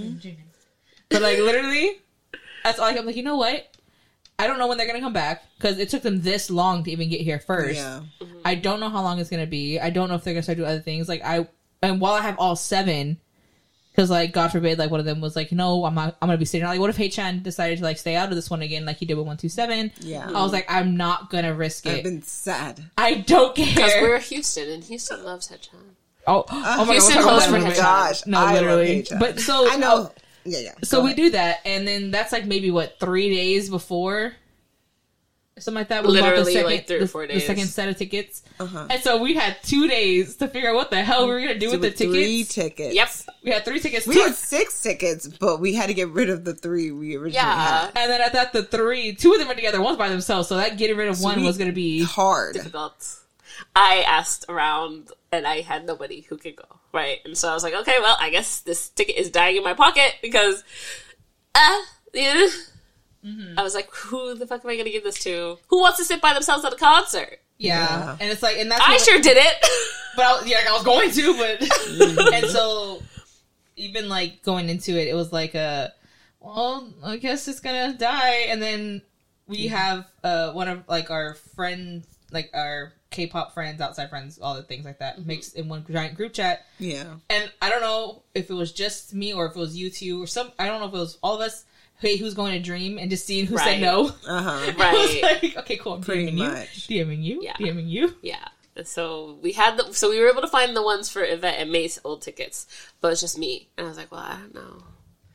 But like literally, that's all. I I'm like, you know what? I don't know when they're gonna come back because it took them this long to even get here first. Yeah. I don't know how long it's gonna be. I don't know if they're gonna start doing other things. Like I, and while I have all seven, because like God forbid, like one of them was like, no, I'm not. I'm gonna be staying out. Like, what if Hei-chan decided to like stay out of this one again, like he did with one two seven? Yeah. I was like, I'm not gonna risk I've it. been sad. I don't Because care. we're Houston, and Houston loves Hei-chan. Oh, oh my Houston God, we'll hosts talk for about that in a minute. Gosh, No, I love literally. Hei-chan. But so I know. Yeah, yeah. So Go we ahead. do that, and then that's like maybe what three days before, something like that. We bought Literally, the second, like, three or the- four The days. second set of tickets, Uh-huh. and so we had two days to figure out what the hell we were gonna do So with the three tickets. tickets. Yep. We had three tickets, We two- had six tickets, but we had to get rid of the three we originally Yeah. had. and then I thought the three, two of them were together, one's by themselves. So that getting rid of one we- was gonna be Hard. Difficult. I asked around, and I had nobody who could go. Right. And so I was like, okay, well, I guess this ticket is dying in my pocket because, uh, yeah. Mm-hmm. I was like, who the fuck am I going to give this to? Who wants to sit by themselves at a concert? yeah. Yeah. And it's like, and that's I what- sure did it. But I was, yeah, I was going to, but Mm-hmm. and so even like going into it, it was like a well, I guess it's gonna die, and then we Mm-hmm. have uh one of like our friends, like our K-pop friends, outside friends, all the things like that, Mm-hmm. mixed in one giant group chat. Yeah. And I don't know if it was just me or if it was you two or some. I don't know if it was all of us. Hey, who's going to Dream and just seeing who Right. said no. Uh huh. I was Right. like, okay, cool. I'm Pretty DMing much. you, DMing you, Yeah. DMing you. Yeah. And so we had the, so we were able to find the ones for Yvette and May's old tickets, but it's just me. And I was like, well, I don't know.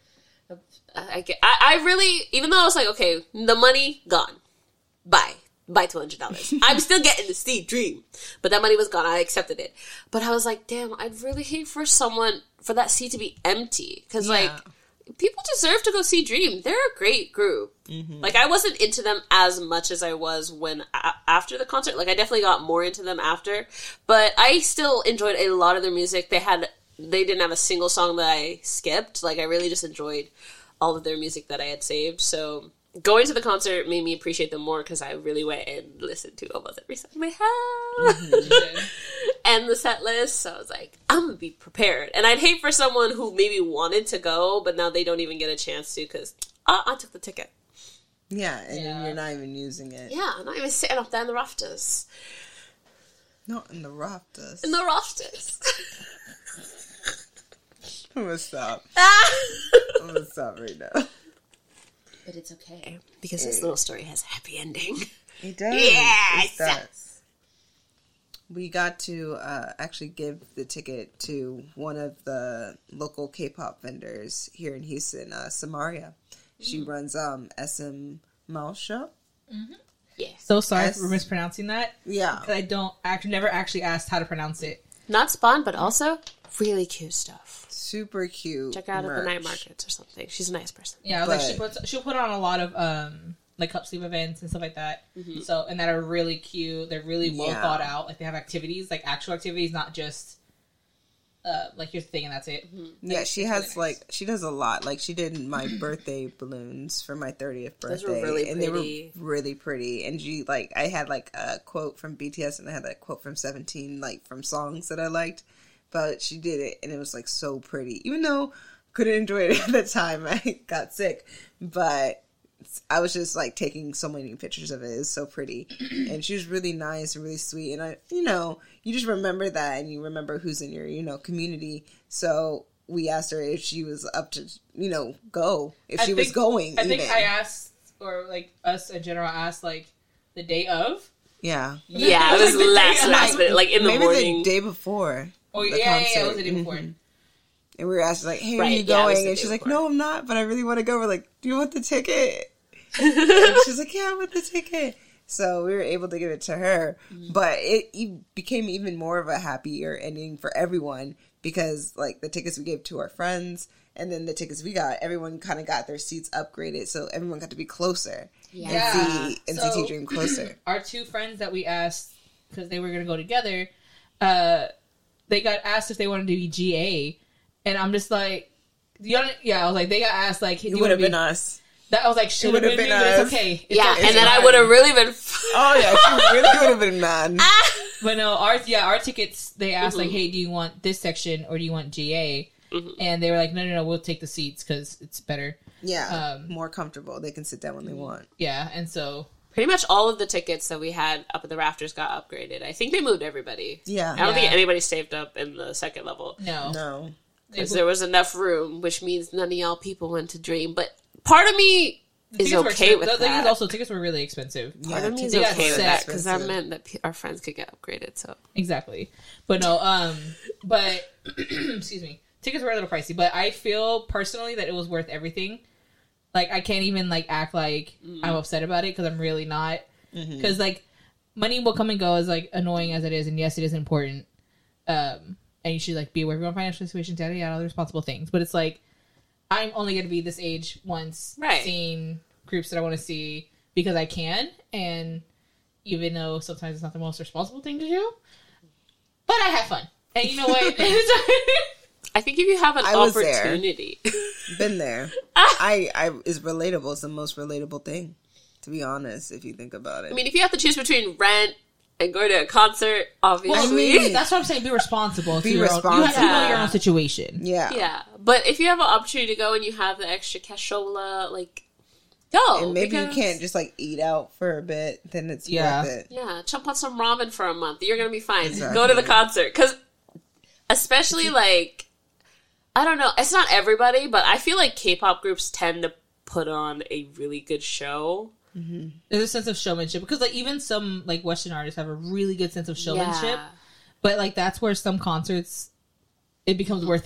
I, get, I I really, even though I was like, okay, the money gone, bye, bye two hundred dollars. I'm still getting to see Dream, but that money was gone. I accepted it, but I was like, damn, I'd really hate for someone for that seat to be empty because Yeah. like people deserve to go see Dream. They're a great group. Mm-hmm. Like I wasn't into them as much as I was when a- after the concert. Like I definitely got more into them after, but I still enjoyed a lot of their music. They had they didn't have a single song that I skipped. Like I really just enjoyed all of their music that I had saved. So going to the concert made me appreciate them more because I really went and listened to almost every song they had. Mm-hmm. And the set list. So I was like, I'm going to be prepared. And I'd hate for someone who maybe wanted to go, but now they don't even get a chance to because oh, I took the ticket. Yeah, and Yeah. you're not even using it. Yeah, I'm not even sitting up there in the rafters. Not in the rafters. In the rafters. I'm gonna stop. I'm gonna stop right now. But it's okay because this little story has a happy ending. It does. Yes! It does. We got to uh, actually give the ticket to one of the local K-pop vendors here in Houston, uh, Samaria. She Mm-hmm. runs um, S M Mall Shop. Yes. So sorry Yes. for mispronouncing that. Yeah. I don't actually never actually asked how to pronounce it. Not Spawn, but also really cute stuff. Super cute. Check her out at the merch. night markets or something. She's a nice person. Yeah, like she But- puts she'll put on a lot of um like cup sleeve events and stuff like that. Mm-hmm. So and that are really cute. They're really well Yeah. thought out. Like they have activities, like actual activities, not just uh like here's the thing and that's it. Yeah, she it's has really nice. like she does a lot. Like she did my birthday balloons for my thirtieth Those birthday, were really and they pretty. were really pretty. And she like I had like a quote from B T S, and I had a quote from Seventeen, like from songs that I liked. But she did it, and it was like so pretty. Even though couldn't enjoy it at the time, I got sick. But I was just like taking so many pictures of it. It was so pretty, and she was really nice and really sweet. And I, you know, you just remember that, and you remember who's in your, you know, community. So we asked her if she was up to, you know, go. If I she was think- going, I think even. I asked or like us in general asked like the day of. yeah, Yeah, it was Like the last day- last minute, like in the maybe morning. the day before. Oh the yeah, yeah, yeah, it was concert. the day before. Mhm. And we were asking like, "Hey, are Right, you yeah, it was going?" the And day she's like, before. "No, I'm not, but I really want to go." We're like, "Do you want the ticket?" And she's like, "Yeah, I want the ticket." So we were able to give it to her, Mm-hmm. but it, it became even more of a happier ending for everyone because, like, the tickets we gave to our friends and then the tickets we got, everyone kind of got their seats upgraded, so everyone got to be closer Yeah. and see N C T So- Dream closer. Our two friends that we asked because they were gonna go together, uh, they got asked if they wanted to be G A, and I'm just like, you know, yeah, I was like, they got asked like, do It you would wanna have be, been us. That I was like, should have would've been, been me, but us. it's okay. It's Yeah, okay. and then I fine. would have really been. Oh yeah, she really would have been mad. But no, our yeah, our tickets. They asked Mm-hmm. like, hey, do you want this section or do you want G A? And they were like, no, no, no, we'll take the seats because it's better. Yeah, Um, more comfortable. They can sit down when they want. Yeah, and so Pretty much all of the tickets that we had up at the rafters got upgraded. I think they moved everybody. Yeah. I don't Yeah. think anybody saved up in the second level. no, No. Because there was enough room, which means none of y'all people went to Dream. But part of me The is tickets were okay expen- with the thing is that. also tickets were really expensive. Part of me is They got okay with set that because that expensive. meant that pe- our friends could get upgraded. So Exactly. But no, um, but excuse me, tickets were a little pricey, but I feel personally that it was worth everything. Like I can't even like act like I'm upset about it because I'm really not. Because like money will come and go as like annoying as it is, and yes, it is important. Um, and you should like be aware of your own financial situation, yada yada, all the responsible things. But it's like I'm only going to be this age once, Right. seeing groups that I want to see because I can, and even though sometimes it's not the most responsible thing to do, but I have fun. And you know what? I think if you have an I was there. opportunity, Been there. I, I is relatable. It's the most relatable thing, to be honest. If you think about it, I mean, if you have to choose between rent and going to a concert, obviously, I mean- That's what I'm saying. Be responsible. Be to your Own, you have to know responsible. your own situation. yeah, yeah. But if you have an opportunity to go and you have the extra cashola, like, go. and maybe because- you can't just like eat out for a bit, then it's Yeah. worth it. Yeah, chump on some ramen for a month. You're gonna be fine. Exactly. Go to the concert because, especially like, I don't know. It's not everybody, but I feel like K-pop groups tend to put on a really good show. There's a sense of showmanship because like even some like Western artists have a really good sense of showmanship. Yeah. But like that's where some concerts it becomes worth it.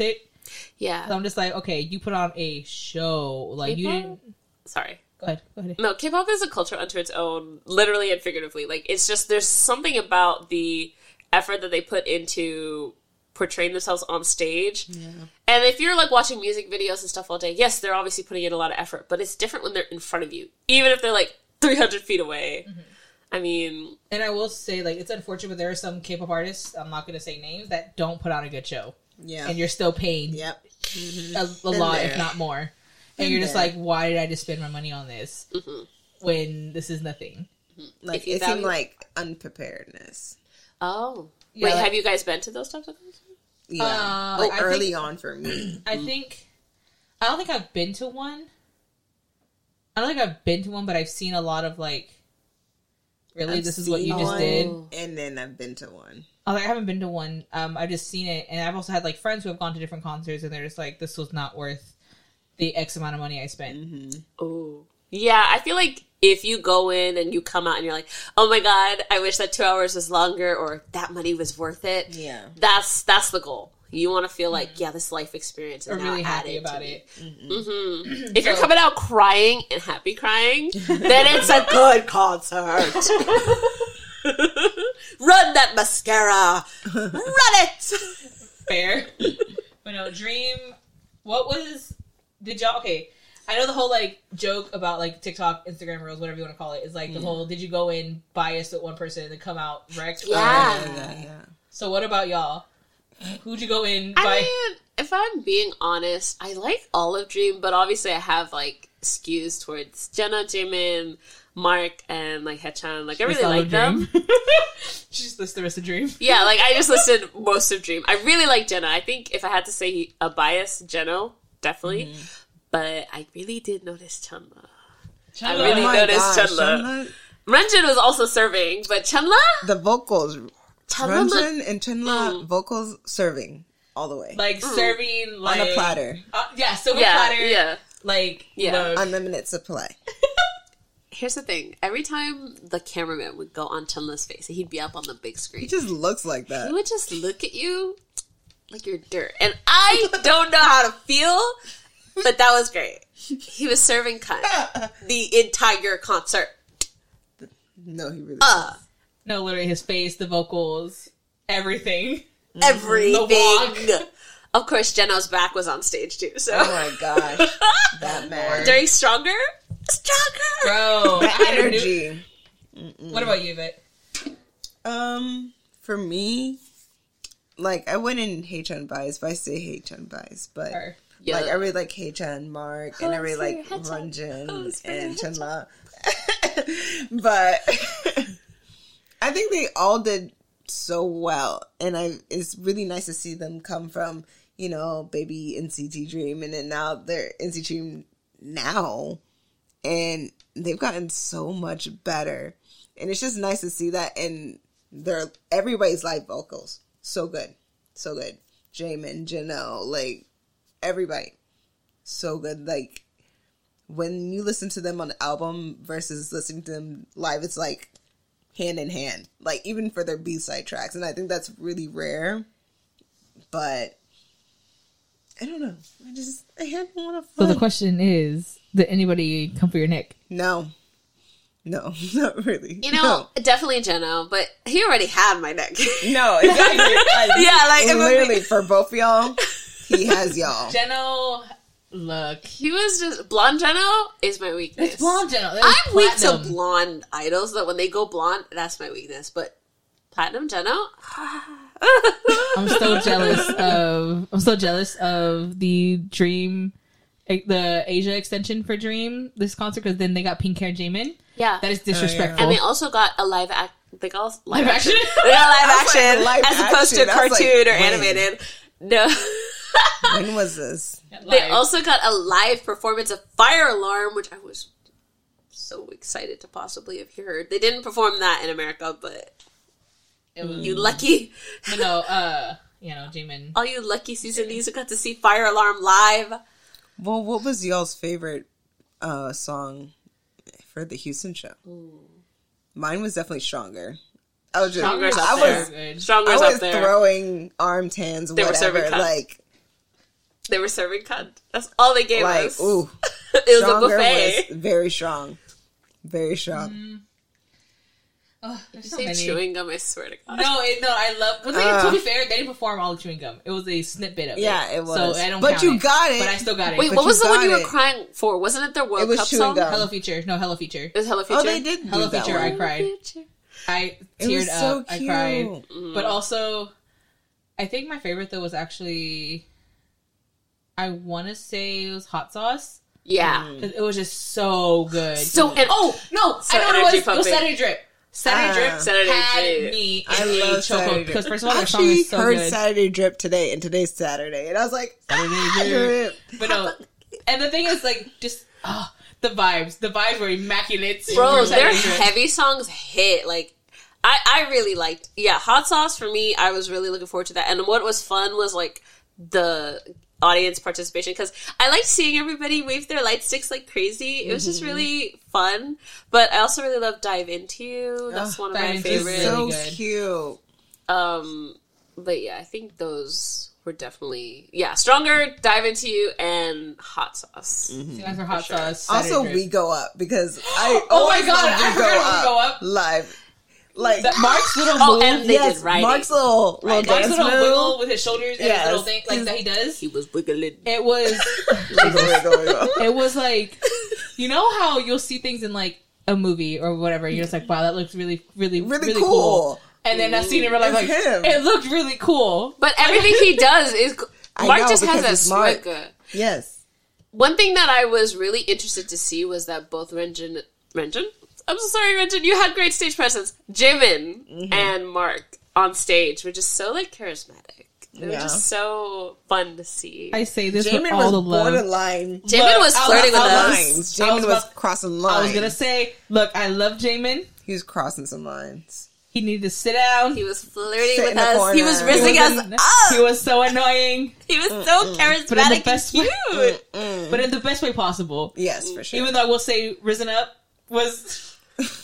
Yeah. So I'm just like, okay, you put on a show. Like, you K-pop? didn't... Sorry. Go ahead. Go ahead. No, K-pop is a culture unto its own, literally and figuratively. Like, it's just, there's something about the effort that they put into portraying themselves on stage. Yeah. And if you're, like, watching music videos and stuff all day, yes, they're obviously putting in a lot of effort, but it's different when they're in front of you. Even if they're, like, three hundred feet away. Mm-hmm. I mean... And I will say, like, it's unfortunate, but there are some K-pop artists, I'm not going to say names, that don't put on a good show. Yeah. And you're still paying yep. mm-hmm. a, a lot, there. if not more. And you're just there. like, why did I just spend my money on this mm-hmm. when this is nothing? Like, it seemed like unpreparedness. Oh. Yeah, Wait, like, have you guys been to those types of concerts? Yeah. Uh, like, like, early think, on for me. I think, I don't think I've been to one. I don't think I've been to one, but I've seen a lot of, like, really, I've this is what you just did? And then I've been to one. Oh, like, I haven't been to one. Um, I've just seen it. And I've also had, like, friends who have gone to different concerts, and they're just like, this was not worth the X amount of money I spent. Mm-hmm. Oh, yeah. I feel like if you go in and you come out and you're like, oh my God, I wish that two hours was longer, or that money was worth it. Yeah. That's, that's the goal. You want to feel like, yeah, this life experience is I'm really now happy added about to it. Mm-hmm. Mm-hmm. If you're coming out crying and happy crying, then it's a good concert. Run that mascara. Run it. Fair. But no, Dream, what was, did y'all, okay, I know the whole, like, joke about, like, TikTok, Instagram Reels, whatever you want to call it, is, like, the yeah. whole, did you go in biased with one person and then come out wrecked? Yeah. Uh, yeah, yeah. So what about y'all? Who'd you go in I by? mean, if I'm being honest, I like all of Dream, but obviously I have, like, skews towards Jenna, Jimin, Mark, and, like, Haechan. Like, I really like them. She just listed the rest of Dream. Yeah, like, I just listed most of Dream. I really like Jenna. I think if I had to say a bias, Jenna, definitely. Mm-hmm. But I really did notice Chunla. Chunla. I really oh noticed gosh, Chunla. Renjun was also serving, but Chunla? The vocals. Renjun and Chunla mm. vocals serving all the way. Like, mm. serving, like... On a platter. Uh, yeah, silver yeah, platter. Yeah, Like, yeah. Look. Unlimited supply. Here's the thing. Every time the cameraman would go on Chunla's face, he'd be up on the big screen. He just looks like that. He would just look at you like you're dirt. And I don't know how to feel, but that was great. He was serving cunt the entire concert. No, he really uh, No, literally his face, the vocals, everything. Everything. The walk. Of course, Jenna's back was on stage too. So. Oh my gosh. That man. During Stronger? Stronger! Bro, that energy. What about you, Vic? Um, for me, like, I wouldn't Haechan bias, but I say Haechan bias. But, yeah. like, I really like Haechan, Mark, oh, and I really like Renjun oh, and Chunla. But I think they all did so well. And I it's really nice to see them come from, you know, baby N C T Dream, and then now they're N C T Dream now. And they've gotten so much better. And it's just nice to see that. And they're everybody's live vocals. So good. So good. Jamin, Janelle, like, everybody. So good. Like, when you listen to them on the album versus listening to them live, it's like hand in hand. Like, even for their B-side tracks. And I think that's really rare. But I don't know. I just, I had a lot of fun. So the question is, did anybody come for your neck? No. No, not really. You know, no. Definitely Jenna, but he already had my neck. No, exactly. Like, yeah, like literally be... for both y'all, he has y'all. Jenna, look, he was just blonde. Jenna is my weakness. It's blonde Jenna. I'm platinum. Weak to blonde idols. That when they go blonde, that's my weakness. But platinum Jenna. I'm so jealous of. I'm so jealous of the Dream. The Asia extension for Dream this concert, because then they got pink hair Jamin. Yeah, that is disrespectful. Oh, yeah. And they also got a live act. They got live, live action. action. They got live action like live as opposed action. to cartoon like, or animated. No. When was this? They also got a live performance of Fire Alarm, which I was so excited to possibly have heard. They didn't perform that in America, but it was, you lucky. But no, uh, you know, Jamin. All you lucky seasonies who got to see Fire Alarm live. Well, what was y'all's favorite uh, song for the Houston show? Ooh. Mine was definitely Stronger. I was just, Stronger's I up was, there. Stronger's I was up there. throwing arms, hands, they whatever. Were like, They were serving cunt. That's all they gave Like, us. ooh. It was a Stronger buffet. was very strong. Very strong. Mm. Oh, You there's so say many. chewing gum, I swear to God. No, it, no, I love. But Uh, to be fair, they didn't perform all the chewing gum. It was a snippet of it. Yeah, it was. So I don't. But count you it, got it. But I still got it. Wait, But what you was the one got you were it. crying for? Wasn't it their World It was Cup chewing song? gum. Hello Feature. No, Hello Feature. It was Hello Future. Oh, they did do Hello that Future, one. I cried. Future. I It teared was up. so I cute. cried. Mm. But also, I think my favorite though was actually, I want to say it was Hot Sauce. Yeah. 'Cause it was just so good. So, and oh no, So I know what energy it was. It was pumping. Saturday Drip. Saturday Ah. Drip Saturday had Drip. me. I in a love chokehold Saturday Drip. because first of all, I their song actually is so heard good. Saturday Drip today, and today's Saturday, and I was like, Saturday Drip. But no, and the thing is, like, just oh, the vibes. The vibes were immaculate. Bro, for their Saturday Drip. heavy songs hit. Like, I, I really liked, yeah, Hot Sauce for me, I was really looking forward to that. And what was fun was, like, the audience participation, because I liked seeing everybody wave their light sticks like crazy. It was just really fun. But I also really love Dive Into You. That's Oh, one of Dive my Into You's favorites. so really good. cute. Um, but yeah, I think those were definitely, yeah, Stronger, Dive Into You, and Hot Sauce. You guys were Hot sure. Sauce. Saturday Also, Drip. We Go Up, because I Oh my always God, love I We forgot Go We Up, Go Up. live. Like, That Mark's little Oh, move. and they yes, did writing. Mark's little, little Right. Mark's dance little wiggle move. with his shoulders and Yes. his little thing like that he does. He was wiggling. It was. Wiggle, wiggle, wiggle. It was like, you know how you'll see things in like a movie or whatever. You're just like, wow, that looks really, really, Really, really, cool. cool. And then I seen it, like, It's like him. it looked really cool. But everything he does is, I Mark know, just has because a it's Mark. swagger. Yes. One thing that I was really interested to see was that both Renjin, Renjin? I'm so sorry, Renjin, you had great stage presence. Jimin Mm-hmm. and Mark on stage were just so, like, charismatic. They were Yeah. just so fun to see. I say this Jamin with was all the love. borderline. Jimin Look, was I was- flirting with I was- us. Lines. I Jamin was was, about- crossing lines. I was gonna say, look, I love Jamin. He was crossing some lines. He needed to sit down. He was flirting Sit with in the us. corner. He was He rizzing was us in- up. He was so annoying, He was so charismatic but in the best and way. cute. but in the best way possible. Yes, for sure. Even though I will say, Risen Up was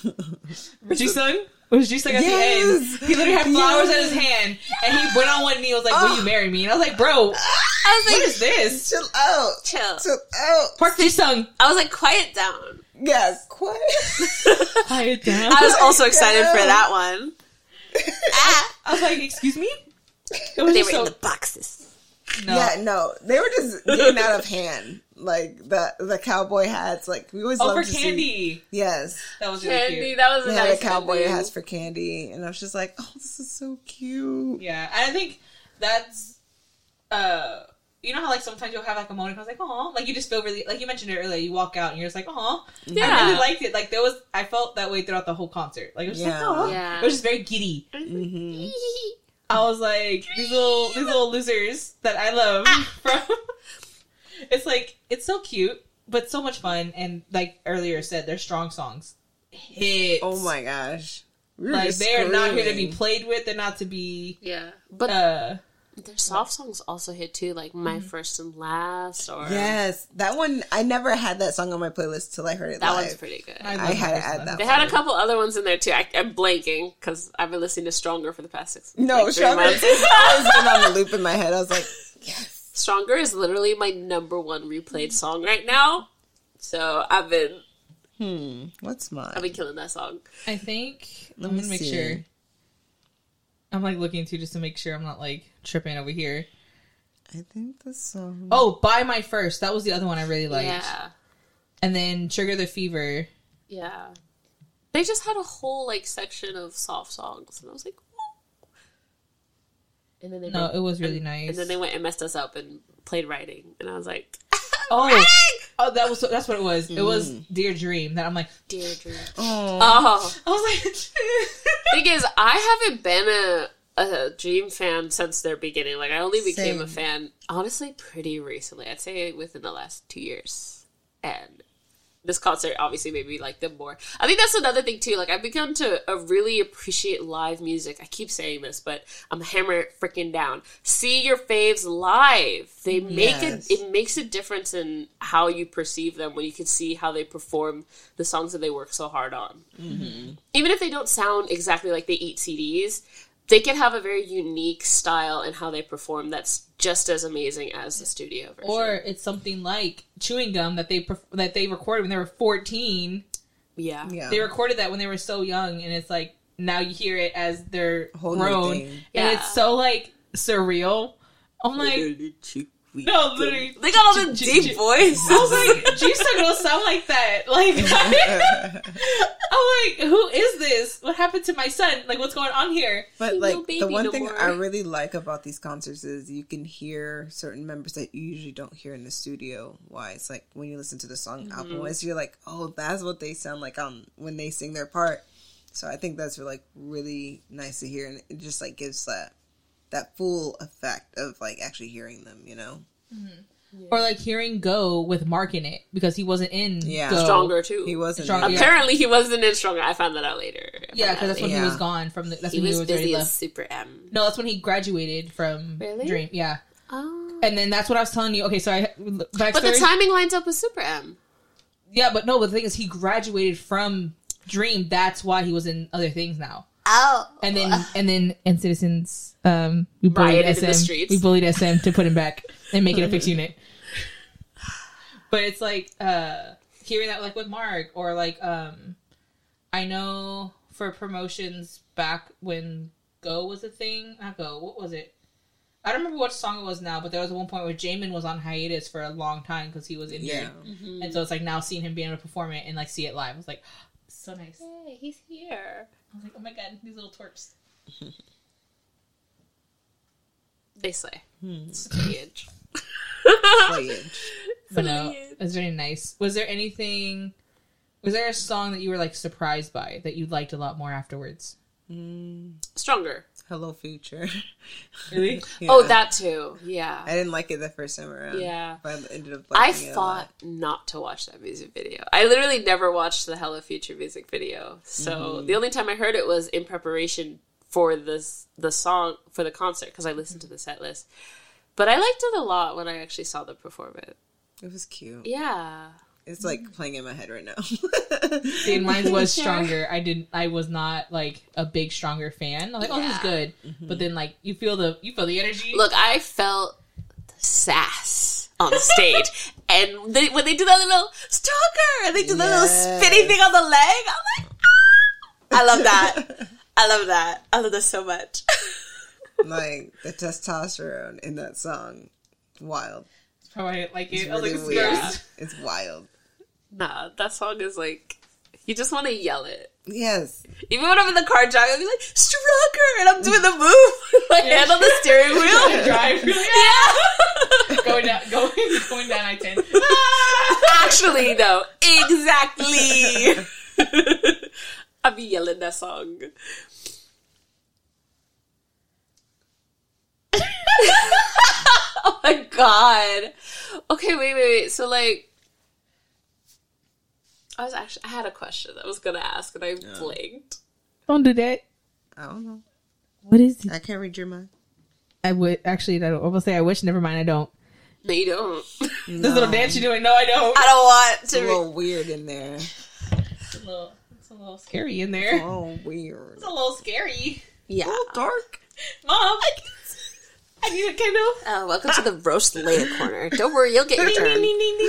Jisung. Was Jisung at Yes. the end? He literally had flowers Yes. in his hand, and he went on one knee. and was like, "Will you marry me?" And I was like, "Bro, I was what like, is this?" Chill out. chill. Chill out. Park Jisung, I was like, quiet down. Yes, quiet. quiet down. I was also excited for down. that one. Ah, I was like, "Excuse me." It was they just were in so the boxes. no. Yeah, no, they were just getting out of hand. Like the the cowboy hats. Like we always Oh, love for to see. Candy. Yes, That was really Candy, cute. that was a they had nice a cowboy ending. hats for Candy, and I was just like, oh, this is so cute. Yeah, and I think that's uh you know how like sometimes you'll have like a moment I was like, oh, like you just feel really like you mentioned it earlier, you walk out and you're just like, oh, Yeah. I really liked it. Like there was I felt that way throughout the whole concert. Like it was just Yeah. like, oh, Yeah. it was just very giddy. Mm-hmm. I was like, these little these little losers that I love from it's like it's so cute, but so much fun, and like earlier said, they're strong songs. Hits. Oh my gosh, we were Like just they're not here to be screaming. played with, they're not to be Yeah, but uh their soft songs also hit too, like My First and Last, or Yes, that one. I never had that song on my playlist till I heard it that live. one's pretty good. I I love had to First add Love. that. They one. had a couple other ones in there too. I, I'm blanking because I've been listening to Stronger for the past six. No, like, three Stronger. months. It's always been on the loop in my head. I was like, yes. Stronger is literally my number one replayed song right now. So I've been Hmm. What's mine? I've been killing that song. I think Let I'm me gonna make see. sure. I'm like looking too just to make sure I'm not like tripping over here. I think the song. Oh, Buy My First. That was the other one I really liked. Yeah, And then Trigger the Fever. yeah. They just had a whole like section of soft songs, and I was like, "Whoa." And then they No, went- it was really and, nice. And then they went and messed us up and played Writing, and I was like, oh, oh, that was that's what it was. It was Mm. Dear Dream. That I'm like, Dear Dream. Oh. Oh, I was like, thing is, I haven't been a a Dream fan since their beginning. Like, I only became Same. a fan, honestly, pretty recently. I'd say within the last two years. And this concert obviously made me like them more. I think that's another thing, too. Like, I've begun to uh, really appreciate live music. I keep saying this, but I'm hammering it freaking down. See your faves live. They make Yes. it, it makes a difference in how you perceive them when you can see how they perform the songs that they work so hard on. Even if they don't sound exactly like they eat C Ds, they can have a very unique style in how they perform that's just as amazing as the studio version. Or it's something like Chewing Gum that they perf- that they recorded when they were fourteen. Yeah. Yeah. They recorded that when they were so young, and it's like now you hear it as they're Whole new grown, thing. and Yeah. it's so like surreal. I'm like, no, literally, They got all the deep voice. I was like, G-Sung don't sound like that. Like, I'm like, who is this? What happened to my son? Like, what's going on here? But Ain't like no baby the one no thing more. I really like about these concerts is you can hear certain members that you usually don't hear in the studio. Why? It's like when you listen to the song Mm-hmm. album wise, you're like, oh, that's what they sound like on when they sing their part. So I think that's like really nice to hear, and it just like gives that that full effect of like actually hearing them. You know? Or like hearing Go with Mark in it because he wasn't in Yeah. Go. Stronger too. He wasn't. Stronger, in- yeah. Apparently, he wasn't in Stronger. I found that out later. Yeah, because that's when Yeah. he was gone from the. That's he when was he was already busy as left. Super M. No, that's when he graduated from Really? Dream. Yeah, Oh. and then that's what I was telling you. Okay, so I backstory. But the timing lines up with Super M. Yeah, but no. But the thing is, he graduated from Dream. That's why he was in other things now. Oh. And then and then and Citizens, um, we bullied Rioted S in M. the streets. We bullied S M to put him back and make it a fixed unit. But it's like uh, hearing that like with Mark or like um, I know for promotions back when Go was a thing. Not Go. What was it? I don't remember what song it was now, but there was one point where Jamin was on hiatus for a long time because he was injured, Yeah. Mm-hmm. and so it's like now seeing him being able to perform it and like see it live. It's like so nice. Hey, he's here. I was like, oh my god, these little twerps. They slay. Hmm. It's age. Foliage. But no, Brilliant. it was very nice. Was there anything? Was there a song that you were like surprised by that you liked a lot more afterwards? Stronger. Hello, Future. Really? Yeah. Oh, that too. Yeah. I didn't like it the first time around. Yeah. But I ended up I liking it a lot. fought not to watch that music video. I literally never watched the Hello Future music video. So Mm-hmm. the only time I heard it was in preparation for this the song for the concert because I listened to the set list. But I liked it a lot when I actually saw them perform it. It was cute. Yeah. It's like playing in my head right now. See, mine was Stronger. I didn't. I was not like a big Stronger fan. I'm like, oh, this is Yeah. good. But then like you feel the you feel the energy. Look, I felt the sass on the stage. And they, when they do that little stalker and they do the little Yes. spinning thing on the leg, I'm like, ah! I love that. I love that. I love that so much. Like the testosterone in that song, wild. Probably I didn't like It's it. I was like, really this is weird. gross. It's wild. Nah, that song is like, you just want to yell it. Yes. Even when I'm in the car driving, I'll be like, Strucker! And I'm doing the move with my hand on the steering wheel. Drive. Yeah! going down, going, going down I ten. Actually, though, exactly. I'll be yelling that song. Oh my god. Okay, wait, wait, wait. So, like, I was actually, I had a question I was gonna ask and I blanked. Don't do that. I don't know. What is it? I can't read your mind. I would actually. I don't. I will say I wish. Never mind. I don't. No, you don't. This little dance you're doing. No, I don't. I don't want It's a to. Re- little weird in there. It's a little. It's a little scary in there. Oh, weird. It's a little scary. yeah. Dark. Mom, I need a Kindle. Uh, welcome to the roast later corner. Don't worry, you'll get your turn.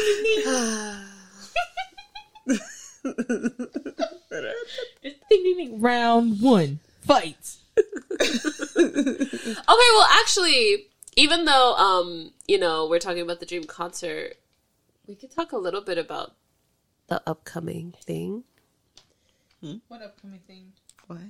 It's ding ding ding. Round one. Fights. Okay, well, actually, even though, um, you know, we're talking about the Dream concert, we could talk a little bit about the upcoming thing. What upcoming thing? What?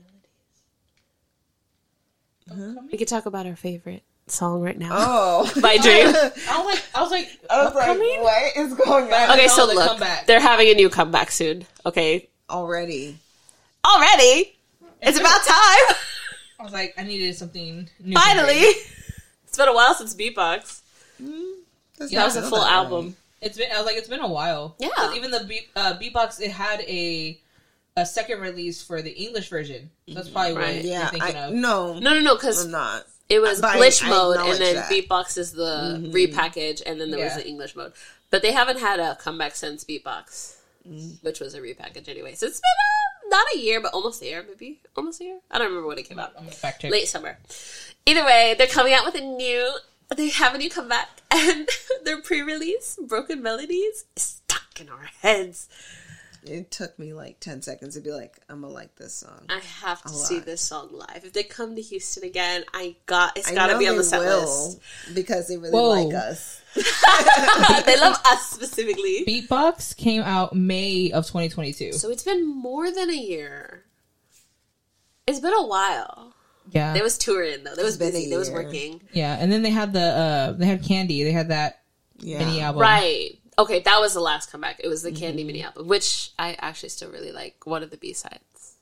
Upcoming? We could talk about our favorite song right now Oh. by Dream. I was like. I was like. I was like, upcoming? what is going on Okay, so the look, comeback. they're having a new comeback soon. Okay, already? already, it's about time. I was like, I needed something new. Finally, it's been a while since Beatbox. That's Yeah, That not was a so full bad. album. It's been. I was like, it's been a while. Yeah. 'Cause even the beat, uh, beatbox, it had a a second release for the English version. So that's probably Right. what Yeah, you're thinking I, of. no, No, no, no, because I'm not. it was But I- glitch I mode, and acknowledge then that. Beatbox is the repackage, and then there was Yeah. the English mode. But they haven't had a comeback since Beatbox, which was a repackage anyway. So it's been a not a year, but almost a year, maybe almost a year. I don't remember when it came out. I'm gonna fact check. Late summer. Either way, they're coming out with a new. They have a new comeback, and their pre-release, Broken Melodies, is stuck in our heads. It took me like ten seconds to be like, I'm gonna like this song. I have to A see lot. this song live. If they come to Houston again, I got it's I got to know be on they the set will, list. because they really Whoa. like us. They love us specifically. Beatbox came out May of twenty twenty-two. So it's been more than a year. It's been a while. Yeah, They was touring though. They was It's been a busy. They was year. working. yeah, and then they had the uh, they had Candy. They had that Yeah. mini album, Right. Okay, that was the last comeback. It was the Candy Mm-hmm. mini album, which I actually still really like. One of the B sides.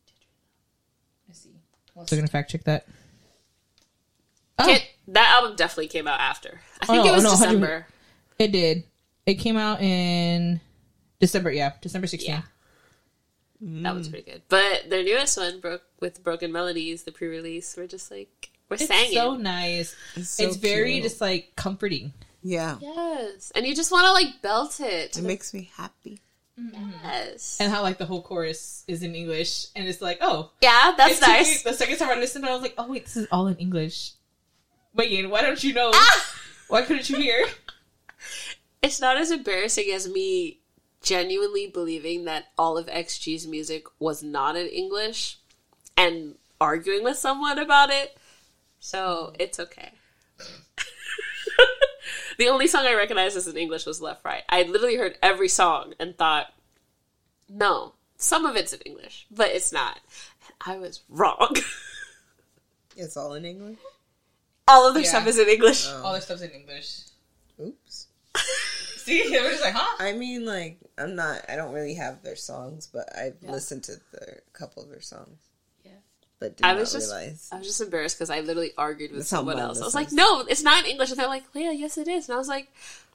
So gonna fact check that. Oh, Can- That album definitely came out after. I think no, it was no, one hundred December. it did. It came out in December. Yeah, December sixteenth. Yeah. That was pretty good. But their newest one, broke with Broken Melodies, the pre-release, we're just like we're It's singing. so nice. It's, so it's very cute. just like comforting. Yeah. Yes, and you just want to like belt it. It makes me happy. Yes. And how like the whole chorus is in English, and it's like, oh, Yeah, that's it took me- nice. the second time I listened, I was like, oh wait, this is all in English. Wait, Ian, why don't you know? Ah! Why couldn't you hear? It's not as embarrassing as me genuinely believing that all of X G's music was not in English and arguing with someone about it. So it's okay. The only song I recognized as in English was Left Right. I literally heard every song and thought, no, some of it's in English, but it's not. And I was wrong. It's all in English. All of their Yeah. stuff is in English. All this stuff's in English. Oops. See, we're just like, huh? I mean, like, I'm not. I don't really have their songs, but I've Yeah. listened to the, a couple of their songs. Yeah. But did I not was just, realize. I was just embarrassed because I literally argued with That's how someone mine else. I was listens. like, "No, it's not in English," and they're like, "Leah, yes, it is." And I was like,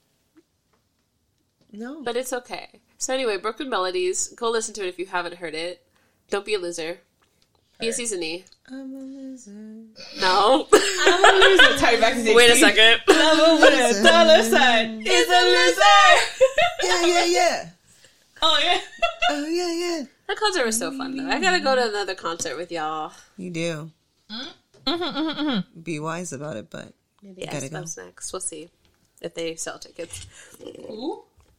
No. "But it's okay." So anyway, Broken Melodies. Go listen to it if you haven't heard it. Don't be a loser. Be a seasonee. I'm a loser. No. I'm a loser. Tie back to Wait a second. Love with a dollar sign is a loser. Yeah, yeah, yeah. Oh yeah. Oh, yeah, yeah. That concert was so fun though. I gotta go to another concert with y'all. You do. Mm-hmm, mm-hmm. Be wise about it, but Maybe You gotta go. X-Bubs next. We'll see if they sell tickets. Ooh.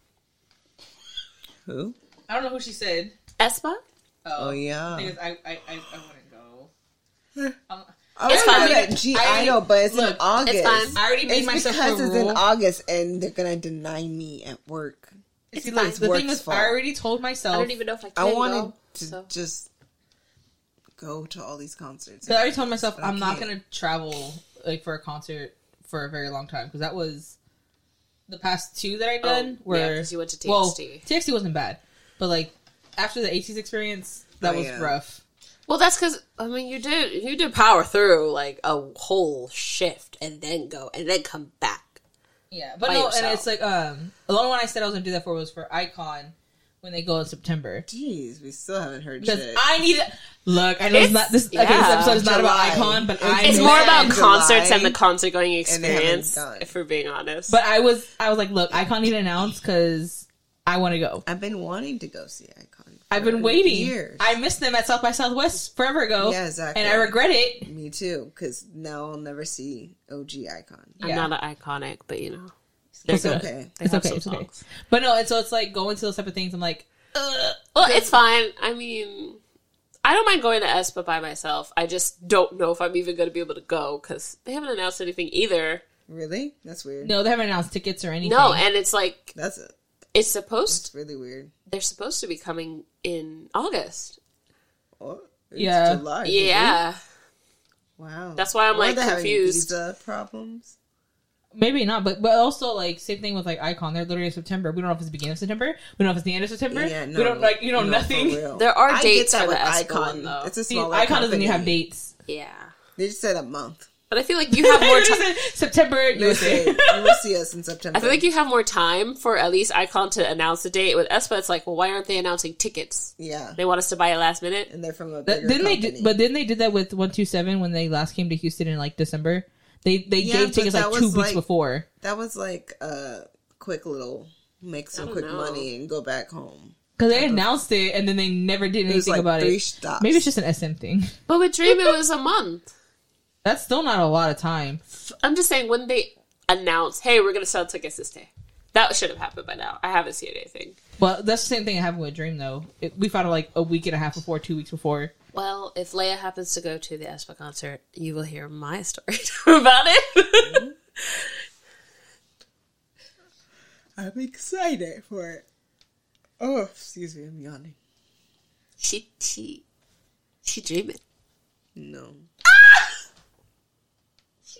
who? I don't know who she said. Espa? Oh, yeah. Because I, I, I, I wouldn't go. Um, I It's wanna fine. go to G I- Idol, but it's look, in August. it's fine. I already made It's myself because a it's rule. in August and they're gonna deny me at work. See, fine. look, the Work's thing is, fault. I already told I myself. don't even know if I can I wanted go. to so. just go to all these concerts. I already told myself But I I'm not can't. gonna travel like for a concert for a very long time because that was the past two that I done. Oh, where yeah, 'cause you went to T X T. Well, T X T wasn't bad, but like after the eighties experience, that Oh, was yeah. rough. Well, that's because I mean you did you did power through like a whole shift and then go and then come back. Yeah, but By no, yourself. and it's like um, the only one I said I was gonna do that for was for Icon when they go in September. Jeez, we still haven't heard Because shit. I need to look. I know it's, It's- not this. Okay, this yeah. episode is not about July. Icon, but It's- I. It's And more then about in concerts July, and the concert going and they haven't experience. done. If we're being honest, But I was, I was like, look, Icon need to announce because I want to go. I've been wanting to go see Icon. I've for been waiting. Years. I missed them at South by Southwest forever ago. Yeah, exactly. And I regret it. Me too, because now I'll never see O G Icon. I'm yeah. not an iconic, but you know, It's they're okay. good. They It's have okay. some It's okay. songs. But no, and so it's like going to those type of things. I'm like, ugh. Well, it's fine. I mean, I don't mind going to Espa by myself. I just don't know if I'm even going to be able to go because they haven't announced anything either. Really? That's weird. No, they haven't announced tickets or anything. No, and it's like That's it. it's supposed. That's really weird. They're supposed to be coming in August. Oh, it's Yeah. July, isn't Yeah, it? Wow. That's why I'm, Or like, they're having confused. Visa problems. maybe not. But but also like same thing with like Icon. They're literally in September. We don't know if it's the beginning of September. We don't know if it's the end of September. Yeah, no, we don't like you know no, nothing. for real. There are I dates get that for the with Espa Icon. one, though. It's a See, smaller Icon doesn't even have company. dates. yeah. They just said a month. But I feel like you have more They time. said September They U S say A. you will see us in September. I feel like you have more time for at least Icon to announce the date. With Espa, it's like, well, why aren't they announcing tickets? yeah, They want us to buy it last minute. and they're from a That- bigger didn't they? company. Do, but didn't they did that with one two seven when they last came to Houston in like December? They they Yeah, gave but tickets that like two was, weeks like- before. that was like a quick little make some I don't quick know. money and go back home. Because they announced it and then they never did anything like about three it. stops. Maybe it's just an S M thing. But with Dream, it was a month. That's still not a lot of time. I'm just saying, when they announced, hey, we're going to sell tickets this day, that should have happened by now. I haven't seen anything. Well, that's the same thing that happened with Dream, though. It, we found out like a week and a half before, two weeks before. Well, if Leia happens to go to the aespa concert, you will hear my story about it. I'm excited for it. Oh, excuse me, I'm yawning. She, she, she dreaming. No. Ah! She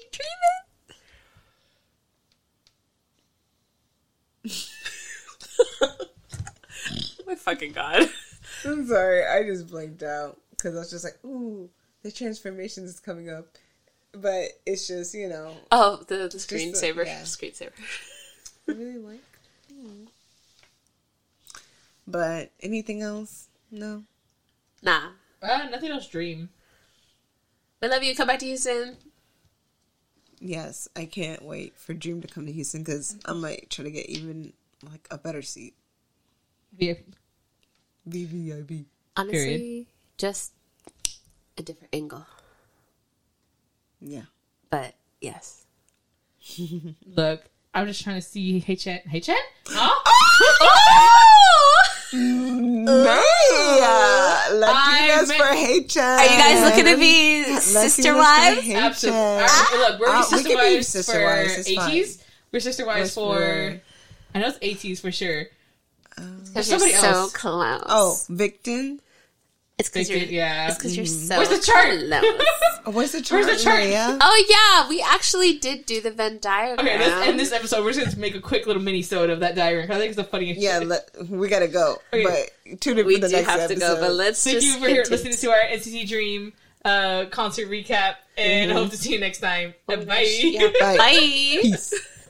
dreaming. Oh my fucking god. I'm sorry, I just blanked out because I was just like, ooh, the transformations is coming up. But it's just, you know. Oh, the, the screensaver. Yeah. Screensaver. I really like. Hmm. But anything else? No. Nah. Uh, nothing else Dream. We love you. Come back to Houston. Yes, I can't wait for Dream to come to Houston because I might try to get even like a better seat. Yeah. V V I P. Honestly, Period. just a different angle. Yeah. But yes. Look, I'm just trying to see Hey Chan. Hey Chan? Huh? Yeah, Latinas meant- for H M. Are you guys looking to be sister wives? Absolutely. Alright, look, we're Uh, we sister can be wives sister for wives, it's fine. eighties. We're sister wives What's for. for- I know it's eighties for sure. Because somebody you're so else. close. Oh, Victon. it's because you're, yeah. it's 'cause you're so Where's the chart? close. Oh, where's the chart? Where's the chart? Maria? Oh yeah, we actually did do the Venn diagram. Okay, let's end this episode. We're just gonna make a quick little mini-sode of that diagram. I think it's the funniest Yeah, shit. let, we gotta go. Okay. But tune in We for the do next have episode. to go, but let's Thank just you for hint here, it. listening to our N C T Dream uh, concert recap, and hope to see you next time. Oh my Bye. gosh, yeah, Bye. bye. Peace.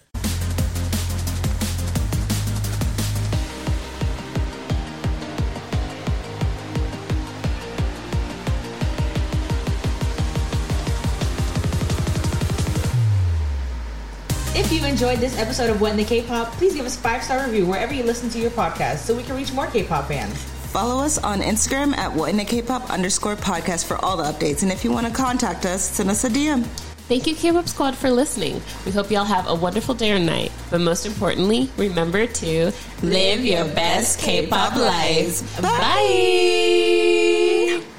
If you enjoyed this episode of What in the K-Pop, please give us a five-star review wherever you listen to your podcast so we can reach more K-pop fans. Follow us on Instagram at what in the K-pop underscore podcast for all the updates. And if you want to contact us, send us a D M. Thank you, K-Pop Squad, for listening. We hope y'all have a wonderful day or night. But most importantly, remember to live your best K-pop lives. Bye.